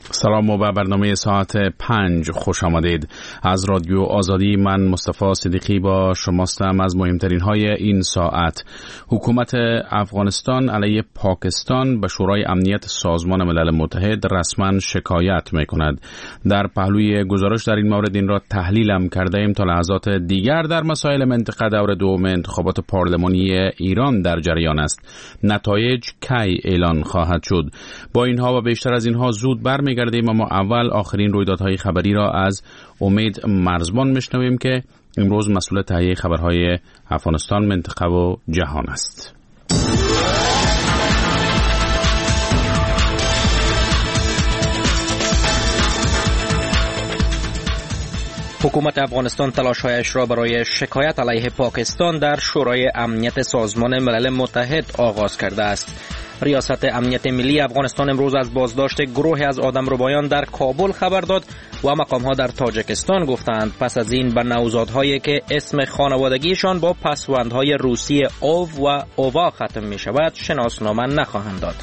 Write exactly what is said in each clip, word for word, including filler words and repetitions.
سلام و به برنامه ساعت پنج خوش آمدید. از رادیو آزادی من مصطفی صدیقی با شماستم. از مهمترین های این ساعت: حکومت افغانستان علیه پاکستان به شورای امنیت سازمان ملل متحد رسما شکایت می کند. در پهلوی گزارش در این مورد این را تحلیلم کرده ایم. تا لحظات دیگر در مسائل منطقه دور دوم انتخابات پارلمانی ایران در جریان است. نتایج کی اعلان خواهد شد؟ با اینها و بیشتر از اینها زود برمیگردیم، اما اول آخرین رویدادهای خبری را از امید مرزبان میشنویم که امروز مسئول تهیه خبرهای افغانستان، منطقه و جهان است. حکومت افغانستان تلاش‌هایش را برای شکایت علیه پاکستان در شورای امنیت سازمان ملل متحد آغاز کرده است. ریاست امنیت ملی افغانستان امروز از بازداشت گروهی از آدمربایان در کابل خبر داد و مقام‌ها در تاجیکستان گفتند پس از این به نوزادهایی که اسم خانوادگیشان با پسوندهای روسی او و اووا ختم می شود شناسنامه نخواهند داد.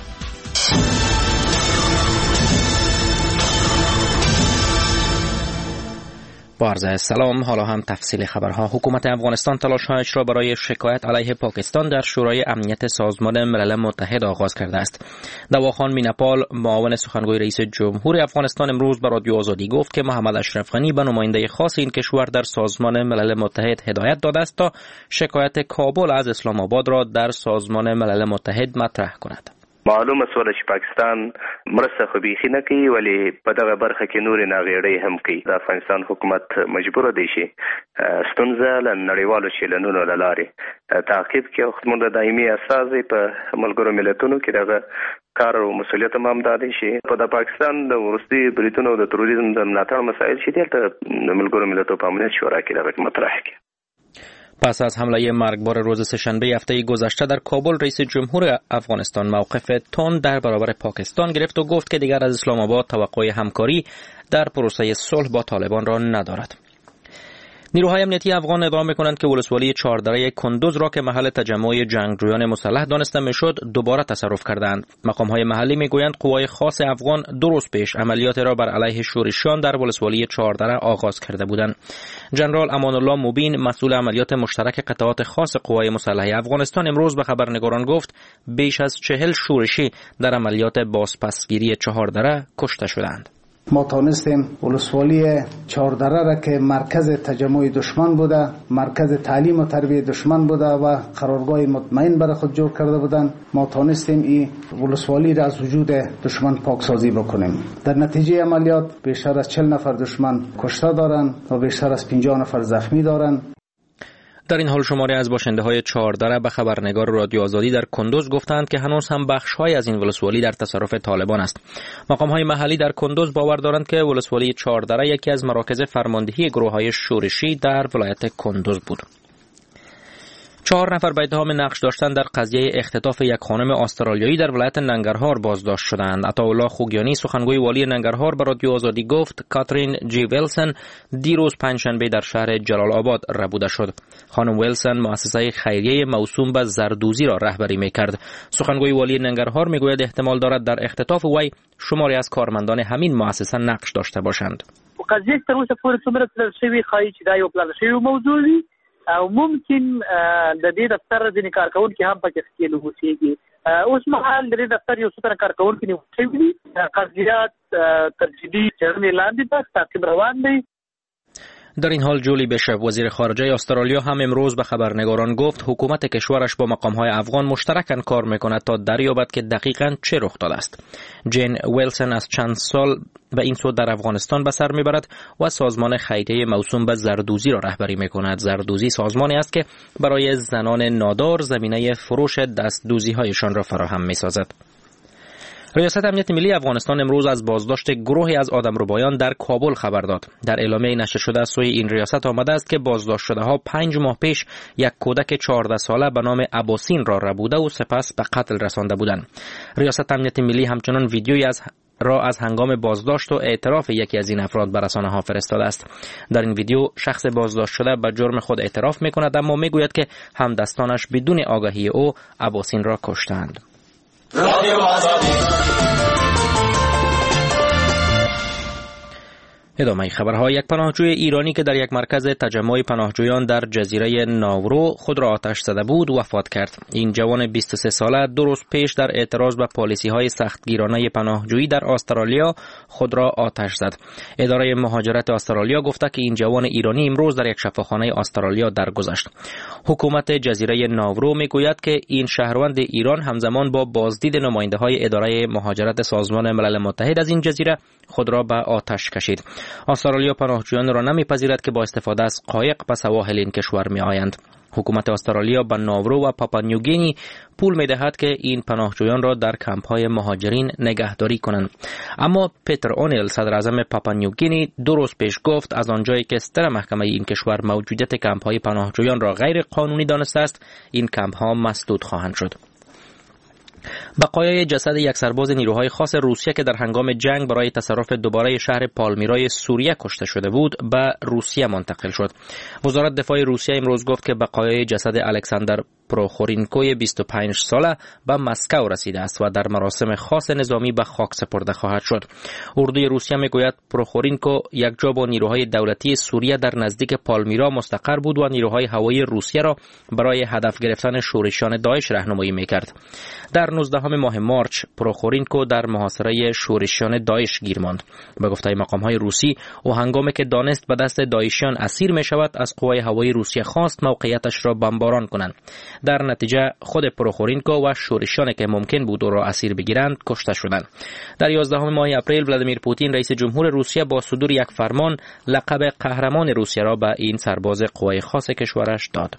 با عرض سلام، حالا هم تفصیل خبرها. حکومت افغانستان تلاش‌هایش را برای شکایت علیه پاکستان در شورای امنیت سازمان ملل متحد آغاز کرده است. دواخان میناپال، معاون سخنگوی رئیس جمهور افغانستان، امروز به رادیو آزادی گفت که محمد اشرف غنی به نماینده خاص این کشور در سازمان ملل متحد هدایت داده است تا شکایت کابل از اسلام آباد را در سازمان ملل متحد مطرح کند. معلومه سوله چې پاکستان مرسته خو بیخي نه کوي، ولی په دغه برخه کې نورې ناغېړۍ هم کوي. د افغانستان حکومت مجبور دی چې ستونزه له نړیوالو چیلنونو له لارې تعقیب کړي او خدمت د دایمي استازي په ملګرو ملتونو کې دغه کار او مسؤلیت هم همدا دی چې په د پاکستان د وروستي بریتونو د تروریزم د ملاتړ مسایل چې دلته د ملګرو ملتونو په امنیت شورا کې دغه مطرح کړي. پس از حمله مرگبار روز سه‌شنبه هفته گذشته در کابل، رئیس جمهور افغانستان موقف تند در برابر پاکستان گرفت و گفت که دیگر از اسلام آباد توقع همکاری در پروسه صلح با طالبان را ندارد. نیروهای امنیتی افغان ادعا می‌کنند که ولسوالی چهاردره کندوز را که محل تجمع جنگجویان مسلح دانسته میشد دوباره تصرف کردند. مقام‌های محلی میگویند قوای خاص افغان دو روز پیش عملیات را بر علیه شورشیان در ولسوالی چهاردره آغاز کرده بودند. ژنرال امان الله مبین، مسئول عملیات مشترک قطعات خاص قوای مسلح افغانستان، امروز به خبرنگاران گفت بیش از چهل شورشی در عملیات بازپسگیری چهاردره کشته شدند. ما تانستیم ولسوالی چهاردره را که مرکز تجمع دشمن بوده، مرکز تعلیم و تربیت دشمن بوده و قرارگاه مطمئن برای خود جور کرده بودند، ما تانستیم این ولسوالی را از وجود دشمن پاکسازی بکنیم. در نتیجه عملیات بیشتر از چهل نفر دشمن کشته دارند و بیشتر از پنجاه نفر زخمی دارند. در این حال شماری از باشنده‌های چهاردره به خبرنگار رادیو آزادی در کندوز گفتند که هنوز هم بخش‌های از این ولسوالی در تصرف طالبان است. مقام‌های محلی در کندوز باور دارند که ولسوالی چهاردره یکی از مراکز فرماندهی گروه‌های شورشی در ولایت کندوز بود. چهار نفر به اتهام نقش داشتن در قضیه اختطاف یک خانم استرالیایی در ولایت ننگرهار بازداشت شدند. عطاالله خوگیانی، سخنگوی والی ننگرهار، به رادیو آزادی گفت کاترین جی ویلسن دیروز پنجشنبه در شهر جلال آباد ربوده شد. خانم ویلسن مؤسسه خیریه موسوم به زردوزی را رهبری می‌کرد. سخنگوی والی ننگرهار میگوید احتمال دارد در اختطاف وی شماری از کارمندان همین مؤسسه نقش داشته باشند. قضیه تر اوسه پورې څومره تلل شوی خایي چې دا یو پلان شوی موضوع دی او ممکن د دې دفتر ځینې کارکونکي هم پکې ښکېل اوسېږي. اوس مهال د دې دفتر یو څو تنه کارکونکي نیول شوي دي. قضیات تر جدي څېړنې لاندې ده، تعقیب روان دی. در این حال جولی بیشپ، وزیر خارجه استرالیا، هم امروز به خبرنگاران گفت حکومت کشورش با مقام‌های افغان مشترکاً کار می‌کند تا دریابد که دقیقاً چه رخ داده است. جین ویلسن از چند سال به این سو در افغانستان به سر میبرد و سازمان خیریه موسوم به زردوزی را رهبری می‌کند. زردوزی سازمانی است که برای زنان نادار زمینه فروش دستدوزی‌هایشان را فراهم می‌سازد. ریاست امنیت ملی افغانستان امروز از بازداشت گروهی از آدمربایان در کابل خبر داد. در اعلامیه نشر شده از سوی این ریاست آمده است که بازداشت شده ها پنج ماه پیش یک کودک چهارده ساله به نام اباسین را ربوده و سپس به قتل رسانده بودند. ریاست امنیت ملی همچنان ویدیویی از را از هنگام بازداشت و اعتراف یکی از این افراد به رسانه‌ها فرستاده است. در این ویدیو شخص بازداشت شده به جرم خود اعتراف می‌کند، اما می‌گوید که همدستانش بدون آگاهی او اباسین را کشتند. رادیو آزادی ادامه خبرها. یک پناهجوی ایرانی که در یک مرکز تجمع پناهجویان در جزیره ناورو خود را آتش زده بود وفات کرد. این جوان بیست و سه ساله دو روز پیش در اعتراض به پالیسی‌های سختگیرانه پناهجویی در استرالیا خود را آتش زد. اداره مهاجرت استرالیا گفته که این جوان ایرانی امروز در یک شفاخانه استرالیا درگذشت. حکومت جزیره ناورو میگوید که این شهروند ایران همزمان با بازدید نماینده‌های اداره مهاجرت سازمان ملل متحد از این جزیره خود را به آتش کشید. استرالیا پناهجویان را نمیپذیرد که با استفاده از قایق به سواحل این کشور می آیند. حکومت استرالیا به ناورو و پاپا نیوگینی پول می دهد که این پناهجویان را در کمپ های مهاجرین نگهداری کنند. اما پیتر اونیل صدر اعظم پاپا نیوگینی دو روز پیش گفت از آنجایی که ستر محکمه این کشور موجودیت کمپ های پناهجویان را غیر قانونی دانسته است، این کمپ ها مسدود خواهند شد. بقایای جسد یک سرباز نیروهای خاص روسیه که در هنگام جنگ برای تصرف دوباره شهر پالمیرای سوریه کشته شده بود به روسیه منتقل شد. وزارت دفاع روسیه امروز گفت که بقایای جسد الکساندر پروخورینکوی بیست و پنج ساله به مسکو رسیده است و در مراسم خاص نظامی به خاک سپرده خواهد شد. اردوی روسیه میگوید پروخورینکو یک جا با نیروهای دولتی سوریه در نزدیک پالمیرا مستقر بود و نیروهای هوایی روسیه را برای هدف گرفتن شورشیان داعش راهنمایی میکرد. در نوزدهم ماه مارچ پروخورینکو در محاصره شورشیان داعش گیر ماند. به گفته مقام‌های روسی او هنگامی که دانست به دست داعشیان اسیر میشود از قوای هوایی روسیه خواست موقعیتش را بمباران کنند. در نتیجه خود پروخورینکو و شورشیانی که ممکن بود او را اسیر بگیرند کشته شدند. در یازدهم ماه اپریل ولادیمیر پوتین رئیس جمهور روسیه با صدور یک فرمان لقب قهرمان روسیه را به این سرباز قوای خاص کشورش داد.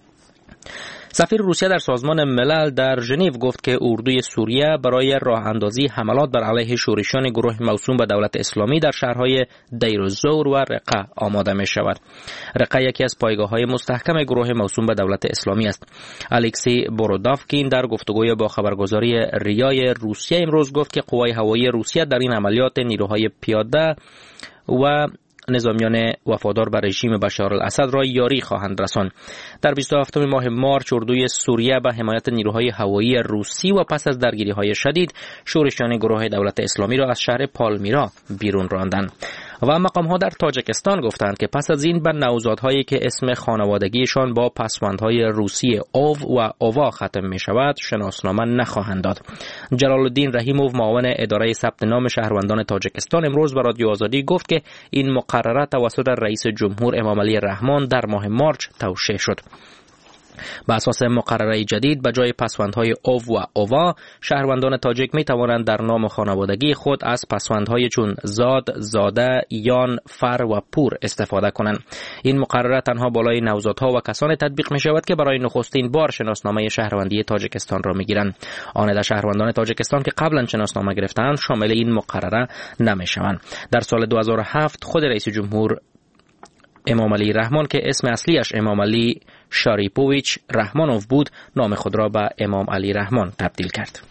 سفیر روسیه در سازمان ملل در ژنو گفت که اردوی سوریه برای راه اندازی حملات بر علیه شورشیان گروه موسوم به دولت اسلامی در شهرهای دیر الزور و رقه آماده می شود. رقه یکی از پایگاه‌های مستحکم گروه موسوم به دولت اسلامی است. الکسی بورودافکین در گفتگوی با خبرگزاری ریای روسیه امروز گفت که قوای هوایی روسیه در این عملیات نیروهای پیاده و نظامیان وفادار به رژیم بشار الاسد را یاری خواهند رساند. در بیست و هفتم ماه مارچ اردوی سوریه به حمایت نیروهای هوایی روسی و پس از درگیری‌های شدید شورشیان گروه دولت اسلامی را از شهر پالمیرا بیرون راندند. و مقام‌ها در تاجیکستان گفتند که پس از این به نوزادهایی که اسم خانوادگیشان با پسوندهای روسی اوو و اووا ختم می شود شناسنامه نخواهند داد. جلال الدین رحیموف معاون اداره ثبت نام شهروندان تاجیکستان امروز به رادیو آزادی گفت که این مقرره توسط رئیس جمهور امام علی رحمان در ماه مارچ توشیح شد. به اساس مقرره جدید به جای پسوندهای او و اووا شهروندان تاجیک می توانند در نام خانوادگی خود از پسوندهای چون زاد، زاده، یان، فر و پور استفاده کنند. این مقرره تنها بالای نوزادها و کسان تطبیق می شود که برای نخستین بار شناسنامه شهروندی تاجیکستان را می گیرند. آن شهروندان تاجیکستان که قبلا شناسنامه گرفتند شامل این مقرره نمی شوند. در سال دو هزار و هفت خود رئیس جمهور امام علی رحمان که اسم اصلیش امام علی شاریپوویچ رحمانوف بود نام خود را به امام علی رحمان تبدیل کرد.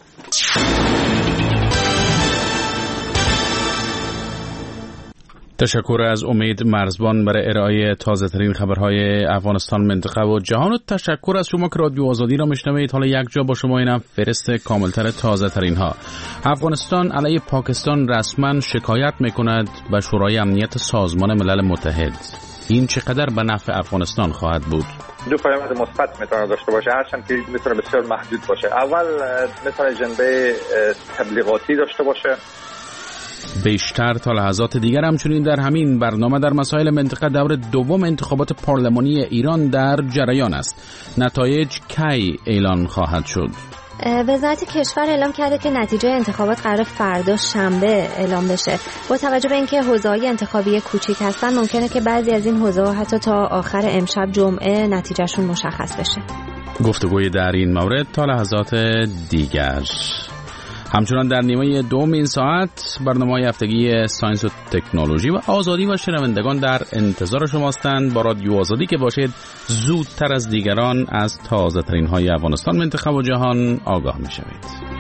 تشکر از امید مرزبان برای ارائه تازه ترین خبرهای افغانستان، منطقه و جهان و تشکر از شما که رادیو آزادی را میشنوید. حالا یک جا با شما اینم فرست کاملتر تازه ترین ها. افغانستان علیه پاکستان رسما شکایت میکند به شورای امنیت سازمان ملل متحد. این چقدر به نفع افغانستان خواهد بود؟ دو پیامد مثبت میتونه داشته باشه، هرچند که میتونه بسیار محدود باشه. اول میتونه جنبه تبلیغاتی داشته باشه. بیشتر تا لحظات دیگر همچنین در همین برنامه در مسائل منطقه دور دوم انتخابات پارلمانی ایران در جریان است. نتایج کی اعلان خواهد شد؟ وزارت کشور اعلام کرده که نتیجه انتخابات قرار فردا شنبه اعلام بشه. با توجه به اینکه حوزه‌های انتخابی کوچیک هستن ممکنه که بعضی از این حوزه‌ها حتی تا آخر امشب جمعه نتیجهشون مشخص بشه. گفتگوی در این مورد تا لحظات دیگر. همچنان در نیمه دوم این ساعت برنامه‌های هفتگی ساینس و تکنولوژی و آزادی و شنوندگان در انتظار شماستند. با رادیو آزادی که باشید زودتر از دیگران از تازه ترین های افغانستان، منطقه و جهان آگاه می شوید.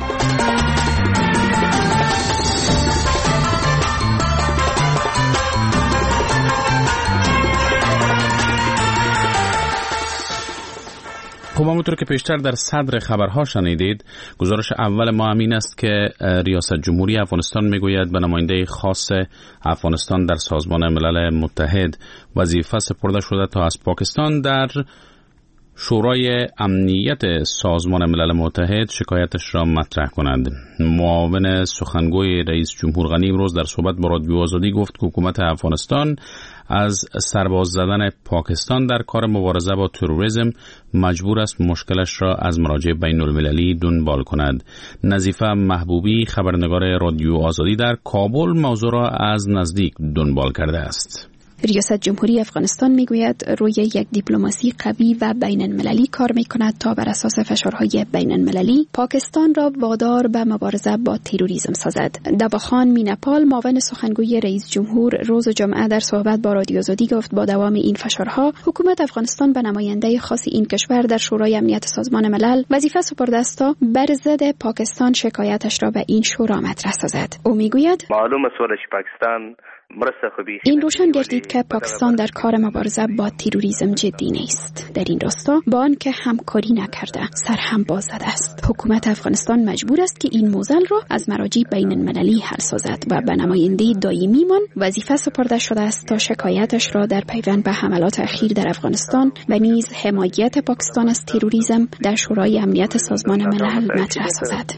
خب همونطور که پیشتر در صدر خبرها شنیدید، گزارش اول ما همین است که ریاست جمهوری افغانستان میگوید به نماینده خاص افغانستان در سازمان ملل متحد وظیفه سپرده شده تا از پاکستان در شورای امنیت سازمان ملل متحد شکایتش را مطرح کند. معاون سخنگوی رئیس جمهور غنی امروز در صحبت با رادیو آزادی گفت که حکومت افغانستان از سرباز زدن پاکستان در کار مبارزه با تروریسم مجبور است مشکلش را از مراجع بین المللی دنبال کند. نظیفه محبوبی خبرنگار رادیو آزادی در کابل موضوع را از نزدیک دنبال کرده است. ریاست جمهوری افغانستان میگوید روی یک دیپلماسی قوی و بین المللی کار میکند تا بر اساس فشارهای بین المللی پاکستان را وادار به مبارزه با تروریسم سازد. دواخان مینپال معاون سخنگوی رئیس جمهور روز جمعه در صحبت با رادیو آزادی گفت با دوام این فشارها حکومت افغانستان به نماینده خاص این کشور در شورای امنیت سازمان ملل وظیفه سپرده است تا بر ضد پاکستان شکایتش را به این شورا مطرح سازد. او میگوید معلوم است که پاکستان این روشن گردید که پاکستان در کار مبارزه با تروریسم جدی نیست. در این راستا با آنکه همکاری نکرده سر هم باز زده است. حکومت افغانستان مجبور است که این موضوع را از مراجع بین المللی حل سازد و به نماینده دائمیمان وظیفه سپرده شده است تا شکایتش را در پیوند به حملات اخیر در افغانستان و نیز حمایت پاکستان از تروریسم در شورای امنیت سازمان ملل مطرح سازد.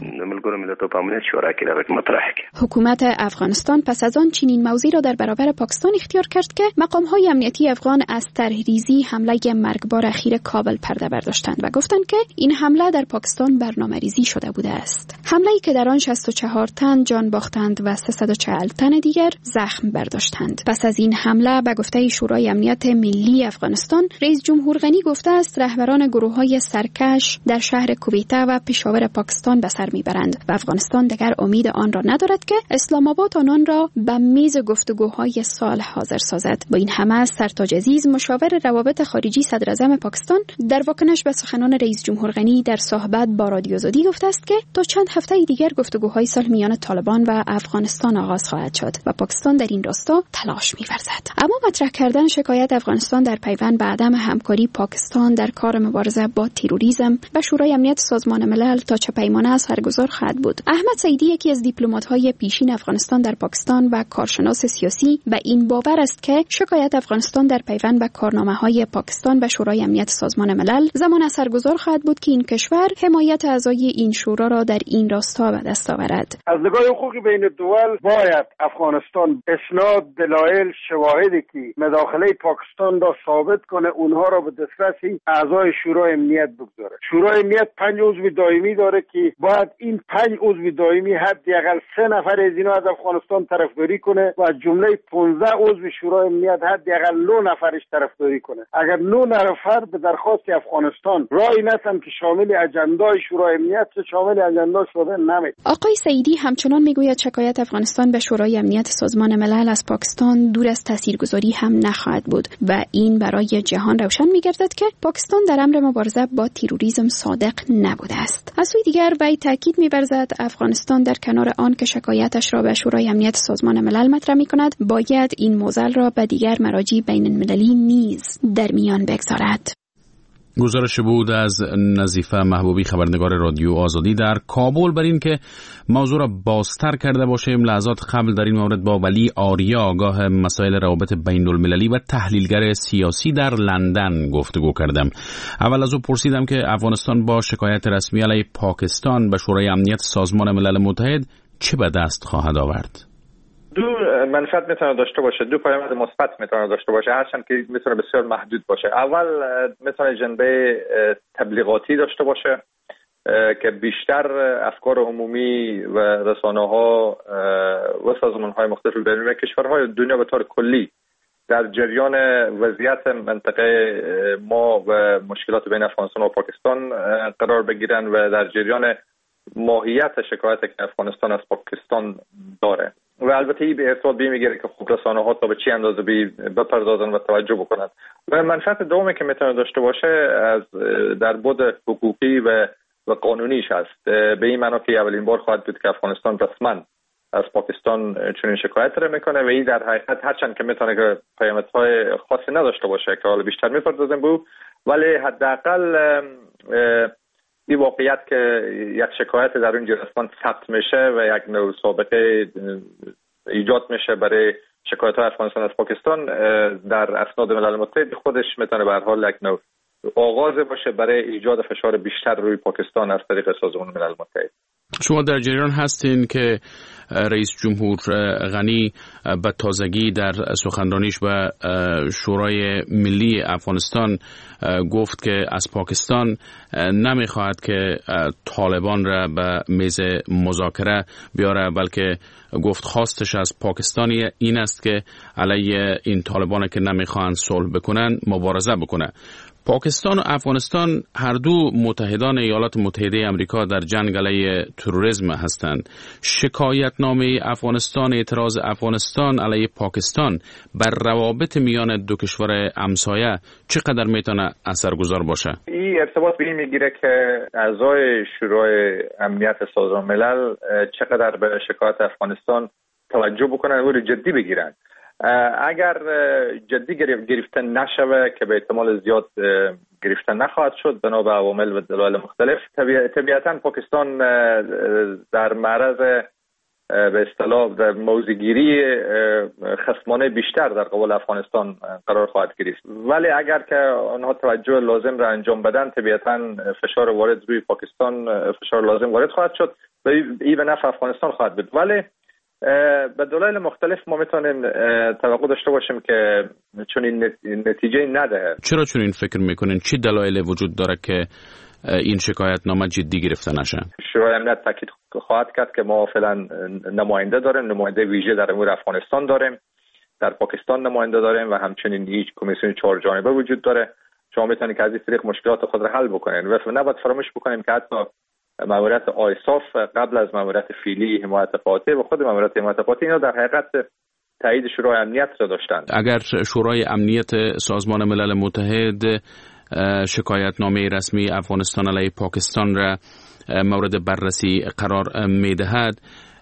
حکومت افغانستان پس از آن چنین موضوعی را در برابر پاکستان اختیار کرد که مقام‌های امنیتی افغان از طرحریزی حمله مرگبار اخیر کابل پرده برداشتند و گفتند که این حمله در پاکستان برنامه‌ریزی شده بوده است. حمله‌ای که در آن شصت و چهار تن جان باختند و سیصد و چهل تن دیگر زخم برداشتند. پس از این حمله به گفته شورای امنیت ملی افغانستان، رئیس جمهور غنی گفته است رهبران گروه‌های سرکش در شهر کویته و پشاور پاکستان به سر میبرند و افغانستان دیگر امید آن را ندارد که اسلام آباد آنان را به میز گفتگوهای صلح حاضر سازد. با این همه سرتاج عزیز مشاور روابط خارجی صدر اعظم پاکستان در واکنش به سخنان رئیس جمهور غنی در صحبت با رادیو آزادی گفته است که تا چند هفته دیگر گفتگوهای صلح میان طالبان و افغانستان آغاز خواهد شد و پاکستان در این راستا تلاش می‌ورزد. اما مطرح کردن شکایت افغانستان در پیوند به عدم همکاری پاکستان در کار مبارزه با تروریسم و شورای امنیت سازمان ملل تا چه پیمانه اثرگذار خواهد بود. احمد سعیدی یکی از دیپلمات‌های پیشین افغانستان در پاکستان و کارشناس سیاسی و این باور است که شکایت افغانستان در پیوند به کارنامه‌های پاکستان و شورای امنیت سازمان ملل زمان اثرگذار خواهد بود که این کشور حمایت اعضای این شورا را در این راستا به دست آورد. از نگاه حقوقی بین الدول باید افغانستان اسناد، دلایل، شواهدی که مداخله پاکستان را ثابت کنه اونها را به دسترس اعضای شورای امنیت بگذاره. شورای امنیت پنج عضو دائمی داره که باید این پنج عضو دائمی حداقل سه نفر از اینا از افغانستان طرفداری کنه و جمله پانزده عضو شورای امنیت حداقل نه نفرش طرفداری کنه. اگر نه نفر به درخواست افغانستان رای ندن که شامل اجندای شورای امنیت چه شامل اجندا شده نمی. آقای سعیدی همچنان میگوید شکایت افغانستان به شورای امنیت سازمان ملل از پاکستان دور از تاثیرگذاری هم نخواهد بود و این برای جهان روشن میگردد که پاکستان در امر مبارزه با تروریسم صادق نبوده است. از سوی دیگر وی تاکید می‌ورزد افغانستان در کنار آن که شکایتش را به شورای امنیت سازمان ملل مطرح می‌کند باید این موضوع را به دیگر مراجع بین المللی نیز در میان بگذارد. گزارش بود از نظیفه محبوبی خبرنگار رادیو آزادی در کابل بر این که موضوع را بازتر کرده باشیم. لحظات قبل در این مورد با ولی آریا آگاه مسائل روابط بین المللی و تحلیلگر سیاسی در لندن گفتگو کردم. اول از او پرسیدم که افغانستان با شکایت رسمی علیه پاکستان به شورای امنیت سازمان ملل متحد چه به دست خواهد آورد؟ دو منفعت میتونه داشته باشه، دو پیامد مثبت میتونه داشته باشه، هرچند که میتونه بسیار محدود باشه. اول میتونه جنبه تبلیغاتی داشته باشه که بیشتر افکار عمومی و رسانه‌ها و سازمان‌های مختلف بین کشورهای دنیا به طور کلی در جریان وضعیت منطقه ما و مشکلات بین افغانستان و پاکستان قرار بگیرن و در جریان ماهیت شکایتی که افغانستان از پاکستان داره و البته این به ارتباط بی میگیره که خب رسانه‌ها تا به چی اندازه بی بپردازن و توجه بکنن. و منفعت دومی که میتونه داشته باشه از در بعد حقوقی و و قانونیش هست، به این معنی که اولین بار خواهد بود که افغانستان رسما از پاکستان چنین شکایت را میکنه و این در حقیقت هرچند که میتونه که پیامدهای خاصی نداشته باشه که حالا بیشتر میپردازیم به ولی حداقل این واقعیت که یک شکایت در اون جرسمان ثبت میشه و یک نوع سابقه ایجاد میشه برای شکایت های افغانستان از پاکستان در اسناد ملل متحد، خودش میتونه به هر حال یک نوع آغاز باشه برای ایجاد فشار بیشتر روی پاکستان از طریق سازمان ملل متحد. شما در جریان هستین که رئیس جمهور غنی به تازگی در سخنرانیش به شورای ملی افغانستان گفت که از پاکستان نمیخواهد که طالبان را به میز مذاکره بیاره، بلکه گفت خواستش از پاکستانی این است که علیه این طالبان که نمیخواهند صلح بکنن مبارزه بکنه. پاکستان و افغانستان هر دو متحدان ایالات متحده آمریکا در جنگ علیه تروریسم هستند. شکایتنامه افغانستان، اعتراض افغانستان علیه پاکستان بر روابط میان دو کشور همسایه چقدر میتونه اثرگذار باشه؟ این ارتباط به این میگیره که اعضای شورای امنیت سازمان ملل چقدر به شکایت افغانستان توجه بکنن و رو جدی بگیرن. اگر جدی گرفته نشوه که به احتمال زیاد گرفته نخواهد شد بنا به عوامل و دلایل مختلف، طبیعتا پاکستان در معرض به اصطلاح در موضع‌گیری خصمانه بیشتر در قبال افغانستان قرار خواهد گرفت. ولی اگر که آنها توجه لازم را انجام بدن، طبیعتا فشار وارد روی پاکستان فشار لازم وارد خواهد شد و این به نفع افغانستان خواهد بود. ولی به دلایل مختلف ما میتونیم توقع داشته باشیم که چون این نتیجه نده. چرا چون این فکر میکنین؟ چی دلایل وجود داره که این شکایت نامه جدی گرفته نشه؟ شورای امنیت تاکید خواهد کرد که ما فعلا نماینده داریم، نماینده ویژه در امور افغانستان داریم، در پاکستان نماینده داریم و همچنین هیچ کمیسیون چهار جانبه وجود داره. شما میتونید که از این طریق مشکلات خود را حل بکنین و نباید فراموش بکنیم که حتی ماموریت آیساف قبل از ماموریت فیلی حمایت قاطع و خود ماموریت حمایت قاطع اینا در حقیقت تایید شورای امنیت را داشتند. اگر شورای امنیت سازمان ملل متحد شکایتنامه رسمی افغانستان علیه پاکستان را مورد بررسی قرار میدهد،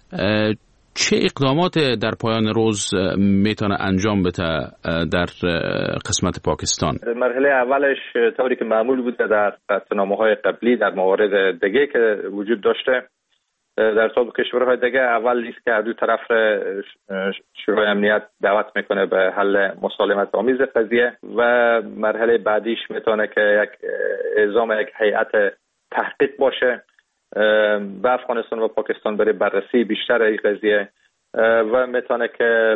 چه اقدامات در پایان روز میتونه انجام بده در قسمت پاکستان؟ مرحله اولش طوری که معمول بوده در قطعنامه‌های قبلی در موارد دیگه که وجود داشته در سابق کشورهای دیگه، اول است که دو طرف شورای امنیت دعوت میکنه به حل مسالمت آمیز قضیه و مرحله بعدیش میتونه که یک اعزام یک هیئت تحقیق باشه به افغانستان و پاکستان برای بررسی بیشتر این قضیه و میتونه که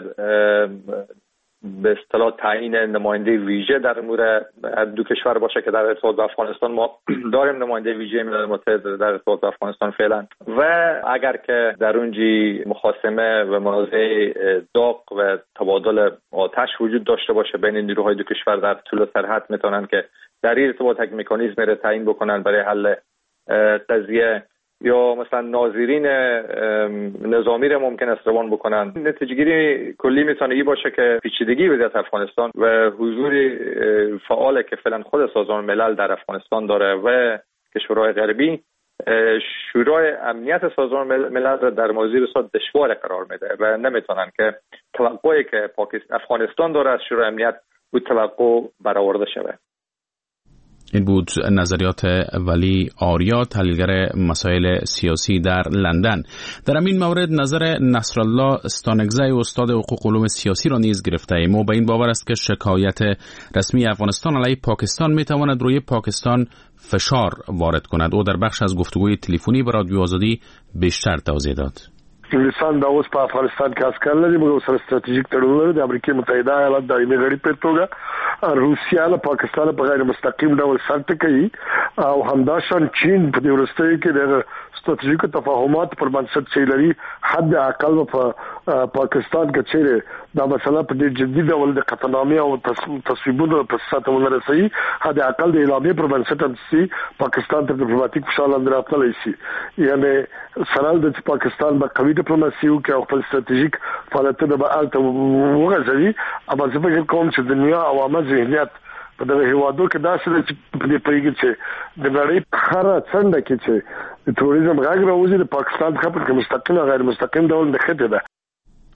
به اصطلاح تعیین نماینده ویژه در امور دو کشور باشه که در ارتباط با افغانستان ما داریم نماینده ویژه ملل متحد در ارتباط با افغانستان فعلا، و اگر که در اونجی مخاصمه و منازعه داغ و تبادل آتش وجود داشته باشه بین نیروهای دو کشور در طول سرحد، میتونن که در این ارتباط یک مکانیزم را تعیین بکنن برای حل قضیه، یا مثلا ناظرین نظامی را ممکن است روان بکنن. نتیجه گیری کلی میتونه این باشه که پیچیدگی وضعیت افغانستان و حضور فعال که فعلا خود سازمان ملل در افغانستان داره و کشورهای غربی، شورای امنیت سازمان ملل را در موضوع رسالت دشوار قرار میده و نمیتونن که توقعی که پاکستان افغانستان داره از شورای امنیت او توقع برآورده شود. این بود نظریات ولی آریا، تحلیلگر مسائل سیاسی در لندن. در همین مورد نظر نصرالله استانگزی، استاد حقوق علوم سیاسی را نیز گرفته ایم. او به این باور است که شکایت رسمی افغانستان علیه پاکستان میتواند روی پاکستان فشار وارد کند. او در بخش از گفتگوی تلفنی به رادیو آزادی بیشتر توضیح داد. انګلستان دا اوس په افغانستان کې عسکر لري، موږ سره ستراتیژیک تړون لري. د امریکا متحده ایالات دایمي غړي په توګه روسیا له پاکستان په غیر مستقیم ډول سر ټکوي او همداشان چین په دې وروستیو کې د ستراتیژیکو تفاهمات پر بنسټ چې لري حد اقل په پاکستان کې چیرې دا مسله په ډېر جدي ډول د قطعنامې او تصویبونو په ساتلو رسي، حد اقل د اعلامیې پر بنسټ هم پاکستان ته ډیپلوماټیک فشار لاندې راتللی شي. یعنی سره د پاکستان به قوي ډیپلوماسي او کې خپل ستراتیژیک فعالیتونه به الته وغځوي. اما زه فکر کوم چې دنیا عوامه ذهنیت په دغه هیوادو کې داسې ده چې په دې پیږي چې د نړۍ په هره څنډه کې چې د تروریزم غږ راوځي د پاکستان څخه په مستقیم او غیر مستقیم ډول نښتې ده.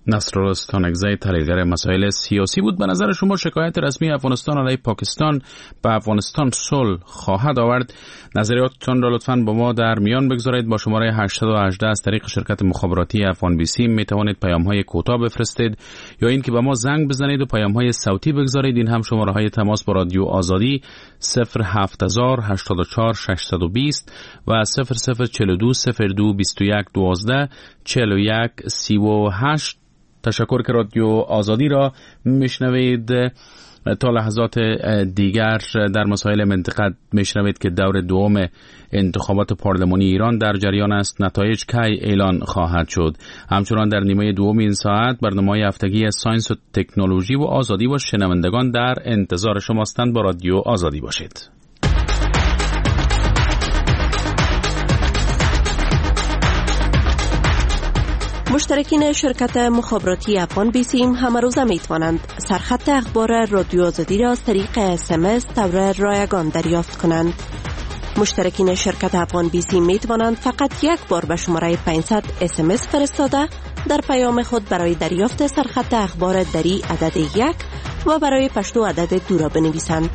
نصرالله استانکزی تحلیلگر مسائل سیاسی بود. به نظر شما شکایت رسمی افغانستان علیه پاکستان به افغانستان صلح خواهد آورد؟ نظریاتتان را لطفاً با ما در میان بگذارید. با شماره هشت یک هشت از طریق شرکت مخابراتی افغان بی سی می توانید پیام‌های کوتاه بفرستید یا اینکه با ما زنگ بزنید و پیام‌های صوتی بگذارید. این هم شماره‌های تماس با رادیو آزادی صفر هفت هزار هشتاد و چهار ششصد و بیست و صفر صفر چهل و دو صفر دو بیست و یک دوازده چهل و یک سی و هشت. تشکر که رادیو آزادی را میشنوید. تا لحظات دیگر در مسائل منطقه میشنوید که دور دوم انتخابات پارلمانی ایران در جریان است. نتایج کی اعلان خواهد شد؟ همچنان در نیمه دوم این ساعت برنامه هفتگی ساینس و تکنولوژی و آزادی و شنوندگان در انتظار شماستند. با رادیو آزادی باشید. مشترکین شرکت مخابراتی افغان بی سی همه روزه می توانند سرخط اخبار رادیو آزادی را از طریق اس ام اس طور رایگان دریافت کنند. مشترکین شرکت افغان بی سی می توانند فقط یک بار به شماره پانصد اس ام اس فرستاده در پیام خود برای دریافت سرخط اخبار دری عدد یک و برای پشتو عدد دو را بنویسند.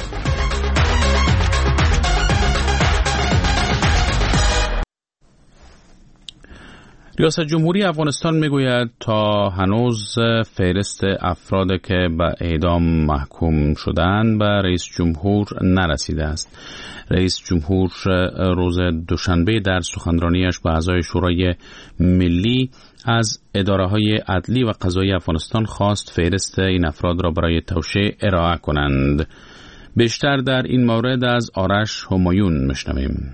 ریاست جمهوری افغانستان میگوید تا هنوز فهرست افراد که به اعدام محکوم شدند به رئیس جمهور نرسیده است. رئیس جمهور روز دوشنبه در سخنرانیش به اعضای شورای ملی از اداره‌های عدلی و قضایی افغانستان خواست فهرست این افراد را برای توشیح ارائه کنند. بیشتر در این مورد از آرش همایون میشنویم.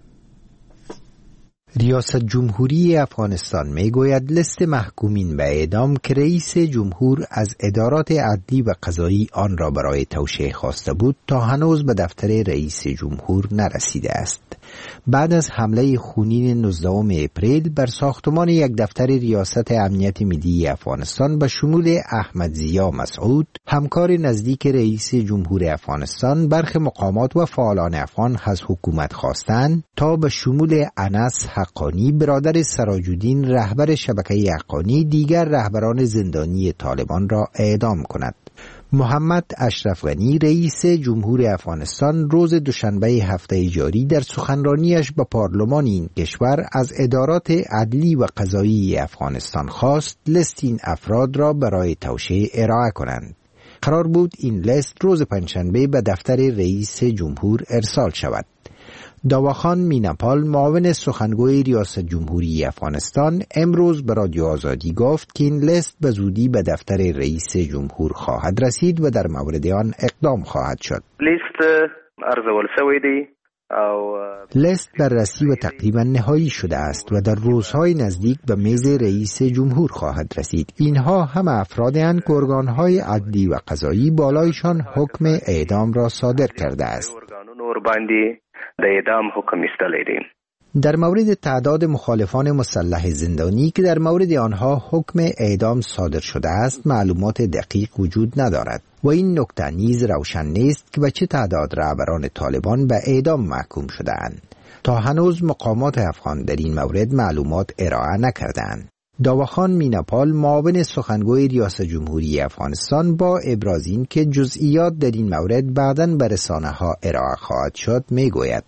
ریاست جمهوری افغانستان میگوید لیست محکومین به اعدام که رئیس جمهور از ادارات عدلی و قضایی آن را برای توشیح خواسته بود تا هنوز به دفتر رئیس جمهور نرسیده است. بعد از حمله خونین نوزدهم اپریل بر ساختمان یک دفتر ریاست امنیت ملی افغانستان به شمول احمد ضیا مسعود، همکار نزدیک رئیس جمهور افغانستان، برخی مقامات و فعالان افغان از حکومت خواستند تا به شمول انس حقانی برادر سراج‌الدین رهبر شبکه حقانی دیگر رهبران زندانی طالبان را اعدام کند. محمد اشرف غنی رئیس جمهور افغانستان روز دوشنبه هفته جاری در سخنرانیش به پارلمان این کشور از ادارات عدلی و قضایی افغانستان خواست لیست این افراد را برای توشیح ارائه کنند. قرار بود این لیست روز پنجشنبه به دفتر رئیس جمهور ارسال شود. داواخان میناپال معاون سخنگوی ریاست جمهوری افغانستان امروز به رادیو آزادی گفت که این لیست به زودی به دفتر رئیس جمهور خواهد رسید و در مورد آن اقدام خواهد شد. لیست ارزول شوی دی او لیست بررسی و تقریبا نهایی شده است و در روزهای نزدیک به میز رئیس جمهور خواهد رسید. اینها هم افرادی اند که ارگانهای عدلی و قضایی بالایشان حکم اعدام را صادر کرده است. د اعدام حکم ایستلی دی. در مورد تعداد مخالفان مسلح زندانی که در مورد آنها حکم اعدام صادر شده است معلومات دقیق وجود ندارد و این نکته نیز روشن نیست که به چه تعداد رهبران طالبان به اعدام محکوم شده‌اند. تا هنوز مقامات افغان در این مورد معلومات ارائه نکردند. داواخان میناپال معاون سخنگوی ریاست جمهوری افغانستان با ابراز این که جزئیات در این مورد بعداً به رسانه‌ها ارائه خواهد شد میگوید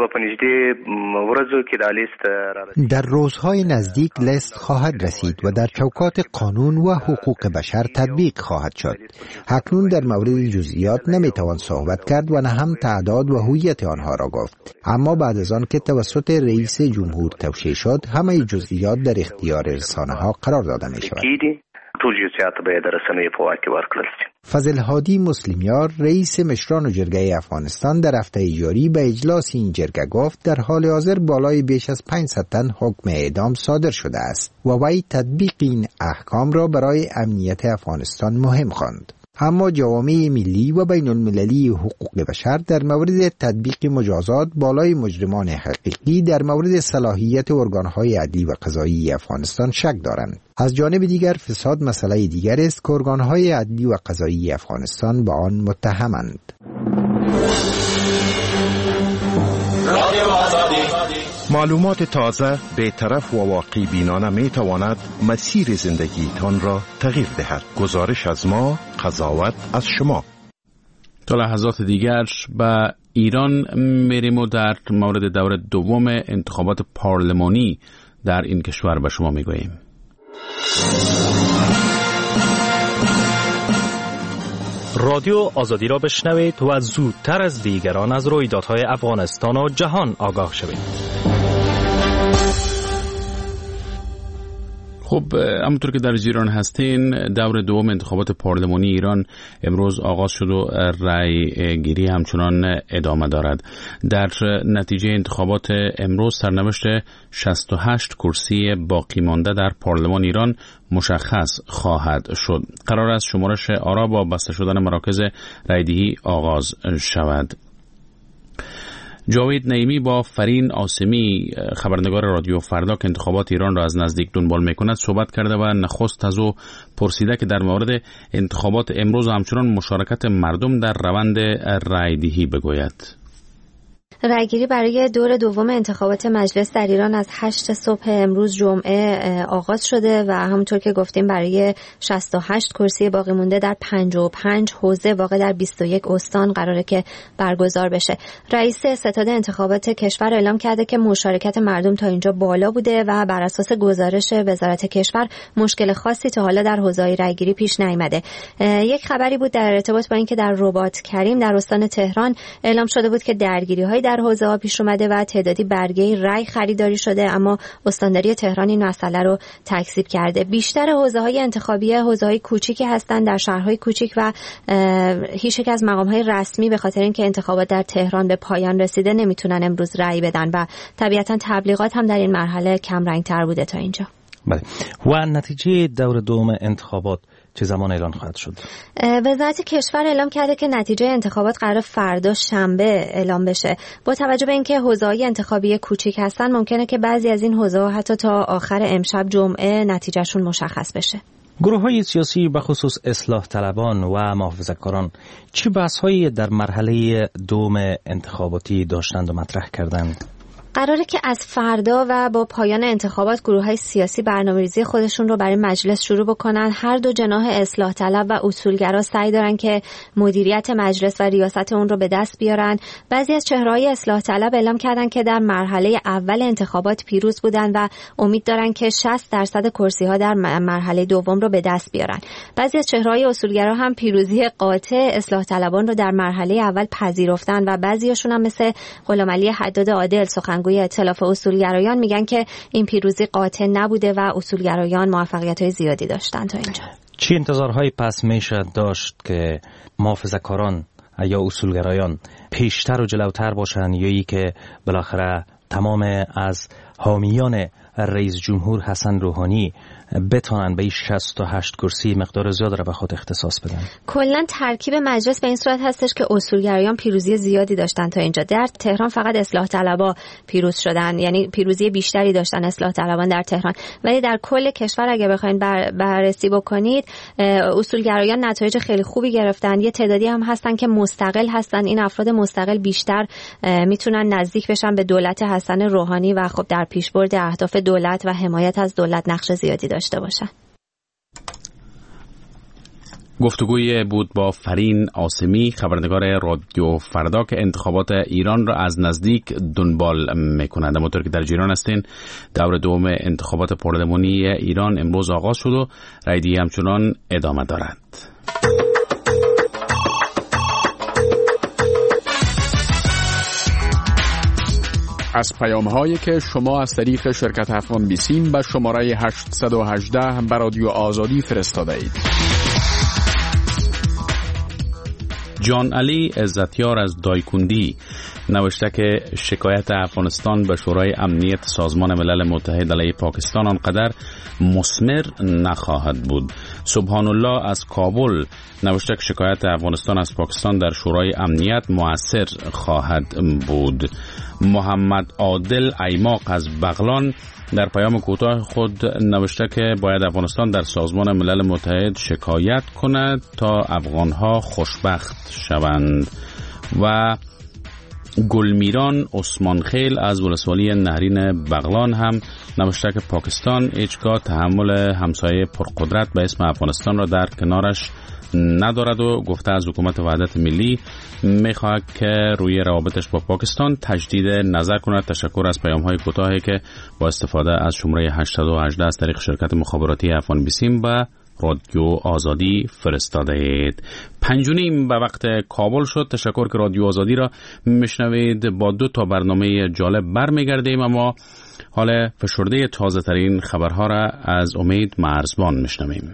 در روزهای نزدیک لیست خواهد رسید و در چوکات قانون و حقوق بشر تطبیق خواهد شد. اکنون در مورد جزئیات نمیتوان صحبت کرد و نه هم تعداد و هویت آنها را گفت. اما بعد از آن که توسط رئیس جمهور توشیح شد همه جزئیات در اختیار رسانه‌ها قرار داده می شود. فضل هادی مسلمیار رئیس مشران جرگه افغانستان در هفته جاری به اجلاس این جرگه گفت در حال حاضر بالای بیش از پانصد تن حکم اعدام صادر شده است و وی تطبیق این احکام را برای امنیت افغانستان مهم خواند. اما جوامع ملی و بین المللی حقوق بشر در مورد تطبیق مجازات بالای مجرمان حقیقی در مورد صلاحیت ارگانهای عدلی و قضایی افغانستان شک دارند. از جانب دیگر فساد مسئله دیگر است که ارگانهای عدلی و قضایی افغانستان با آن متهمند. معلومات تازه، بی‌طرف و واقع بینانه می تواند مسیر زندگیتان را تغییر دهد. گزارش از ما، قضاوت از شما. تا لحظات دیگر به ایران میریم و در مورد دور دوم انتخابات پارلمانی در این کشور به شما میگوییم. رادیو آزادی را بشنوید و زودتر از دیگران از رویدادهای افغانستان و جهان آگاه شوید. خب همونطور که در جریان هستین، دور دوم انتخابات پارلمانی ایران امروز آغاز شد و رأی گیری همچنان ادامه دارد. در نتیجه انتخابات امروز سرنوشت شصت و هشت کرسی باقی مانده در پارلمان ایران مشخص خواهد شد. قرار است شمارش آرا با بسته شدن مراکز رأیدهی آغاز شود. جاوید نعیمی با فرین آسمی، خبرنگار رادیو فردا که انتخابات ایران را از نزدیک دنبال میکند، صحبت کرده و نخست از او پرسیده که در مورد انتخابات امروز و همچنان مشارکت مردم در روند رأیدهی بگوید. رأیگیری برای دور دوم انتخابات مجلس در ایران از هشت صبح امروز جمعه آغاز شده و همونطور که گفتیم برای شصت و هشت کرسی باقی مونده در پنجاه و پنج حوزه واقع در بیست و یک استان قراره که برگزار بشه. رئیس ستاد انتخابات کشور اعلام کرده که مشارکت مردم تا اینجا بالا بوده و بر اساس گزارش وزارت کشور مشکل خاصی تا حالا در حوزه‌های رأیگیری پیش نیامده. یک خبری بود در ارتباط با اینکه در رباط کریم در استان تهران اعلام شده بود که درگیری‌های در حوزه ها پیش اومده و تعدادی برگه رای خریداری شده، اما استانداری تهران این مسئله رو تکذیب کرده. بیشتر حوزه های انتخابی حوزه های کوچیکی هستند در شهرهای کوچیک و هیچ یک از مقام های رسمی به خاطر اینکه انتخابات در تهران به پایان رسیده نمیتونن امروز رای بدن و طبیعتا تبلیغات هم در این مرحله کم رنگ تر بوده تا اینجا. بله. و نتیجه دور دوم انتخابات چه زمان اعلان خواهد شد؟ وزارت کشور اعلام کرده که نتیجه انتخابات قرار فردا شنبه اعلام بشه. با توجه به اینکه حوزه‌های انتخابی کوچیک هستن، ممکنه که بعضی از این حوزه‌ها حتی تا آخر امشب جمعه نتیجهشون مشخص بشه. گروه‌های سیاسی به خصوص اصلاح طلبان و محافظه‌کاران چه بحث‌هایی در مرحله دوم انتخاباتی داشتند و مطرح کردند؟ قراره که از فردا و با پایان انتخابات گروه‌های سیاسی برنامه‌ریزی خودشون رو برای مجلس شروع بکنن. هر دو جناح اصلاح طلب و اصولگرا سعی دارن که مدیریت مجلس و ریاست اون رو به دست بیارن. بعضی از چهره‌های اصلاح طلب اعلام کردن که در مرحله اول انتخابات پیروز بودن و امید دارن که شصت درصد کرسی‌ها در مرحله دوم رو به دست بیارن. بعضی از چهره‌های اصولگرا هم پیروزی قاطع اصلاح طلبان رو در مرحله اول پذیرفتن و بعضیاشون هم مثل غلامعلی حداد عادل سخنگوی ائتلاف اصولگرایان میگن که این پیروزی قاطع نبوده و اصولگرایان موفقیت‌های زیادی داشتن تا اینجا. چه انتظارهایی پس میشه داشت که محافظه‌کاران یا اصولگرایان پیشتر و جلوتر باشن، یا ای که بالاخره تمام از حامیان رئیس جمهور حسن روحانی بتونن به این شصت و هشت کرسی مقدار زیاد را به خود اختصاص بدن؟ کلا ترکیب مجلس به این صورت هستش که اصولگرایان پیروزی زیادی داشتن تا اینجا. در تهران فقط اصلاح طلبا پیروز شدن، یعنی پیروزی بیشتری داشتن اصلاح طلبان در تهران، ولی در کل کشور اگه بخواید بر بررسی بکنید اصولگرایان نتایج خیلی خوبی گرفتن. یه تعدادی هم هستن که مستقل هستن. این افراد مستقل بیشتر میتونن نزدیک بشن به دولت حسن روحانی و خب در پیشبرد اهداف دولت و حمایت از دولت نقش زیادی داشته باشن. گفتگوی بود با فرین آسمی، خبرنگار رادیو فردا که انتخابات ایران را از نزدیک دنبال می‌کند. همونطور که در جریان هستین، دور دوم انتخابات پارلمانی ایران امروز آغاز شد و رأی‌دهی همچنان ادامه دارد. از پیام‌هایی که شما از طریق شرکت افغان بیسیم به شماره هشت یک هشت به رادیو آزادی فرستاده اید. جان علی عزتیار از دایکندی نوشته که شکایت افغانستان به شورای امنیت سازمان ملل متحد علیه پاکستان آنقدر مثمر نخواهد بود. سبحان الله از کابل نوشته که شکایت افغانستان از پاکستان در شورای امنیت مؤثر خواهد بود. محمد عادل ایماق از بغلان در پیام کوتاه خود نوشته که باید افغانستان در سازمان ملل متحد شکایت کند تا افغانها خوشبخت شوند. و گلمیران عثمان خیل از ولسوالی نهرین بغلان هم نوشته که پاکستان هیچگاه تحمل همسایه پرقدرت به اسم افغانستان را در کنارش ندارد و گفته از حکومت وحدت ملی میخواهد که روی روابطش با پاکستان تجدید نظر کند. تشکر از پیام های کوتاهی که با استفاده از شماره هشتصد و هجده از طریق شرکت مخابراتی افغان بیسیم به رادیو آزادی فرستاده اید. پنج و نیم به وقت کابل شد. تشکر که رادیو آزادی را میشنوید. با دو تا برنامه جالب برمیگردیم، اما حال فشرده تازه ترین خبرها را از امید مرزبان میشنویم.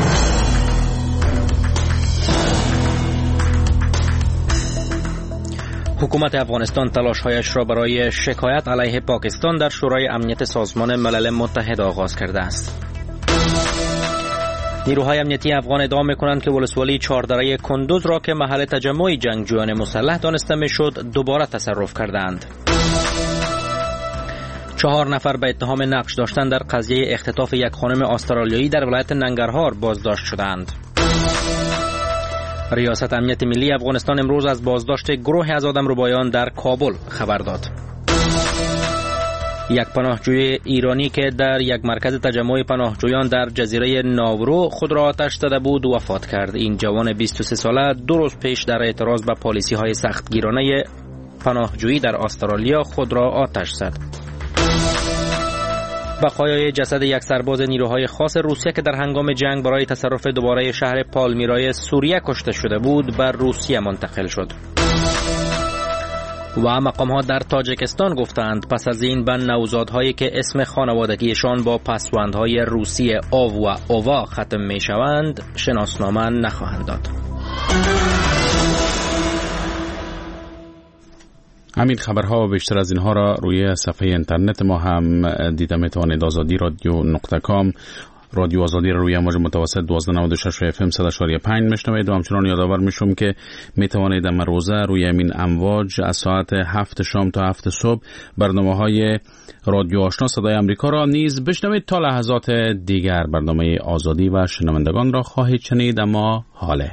حکومت افغانستان تلاش‌هایش را برای شکایت علیه پاکستان در شورای امنیت سازمان ملل متحد آغاز کرده است. نیروهای امنیتی افغان ادعا می‌کنند که ولسوالی چهاردره کندوز را که محل تجمع جنگجویان مسلح دانسته می‌شد دوباره تصرف کردند. چهار نفر به اتهام نقش داشتن در قضیه اختطاف یک خانم استرالیایی در ولایت ننگرهار بازداشت شدند. ریاست امنیت ملی افغانستان امروز از بازداشت گروه از آدمربایان در کابل خبر داد. یک پناهجوی ایرانی که در یک مرکز تجمع پناهجویان در جزیره ناورو خود را آتش زده بود وفات کرد. این جوان بیست و سه ساله دو روز پیش در اعتراض به پالیسی های سختگیرانه پناهجویی در استرالیا خود را آتش زد. بقایای جسد یک سرباز نیروهای خاص روسیه که در هنگام جنگ برای تصرف دوباره شهر پالمیرای سوریه کشته شده بود بر روسیه منتقل شد. و مقام‌ها در تاجیکستان گفتند پس از این به نوزادهایی که اسم خانوادگیشان با پسوندهای روسی آو و اووا ختم می‌شوند شناسنامه نخواهند داد. همین خبرها و بیشتر از اینها را روی صفحه اینترنت ما هم دیده میتوانید. آزادی رادیو نقطه کام. رادیو آزادی را روی امواج متوسط دوازده نود و شش اف ام صد و پنج میشنوید و همچنان یادآور میشم که میتوانید اما روزه روی همین امواج از ساعت هفت شام تا هفت صبح برنامه‌های رادیو آشنا صدای آمریکا را نیز بشنوید. تا لحظات دیگر برنامه آزادی و شنوندگان را خواهید شنید، اما حاله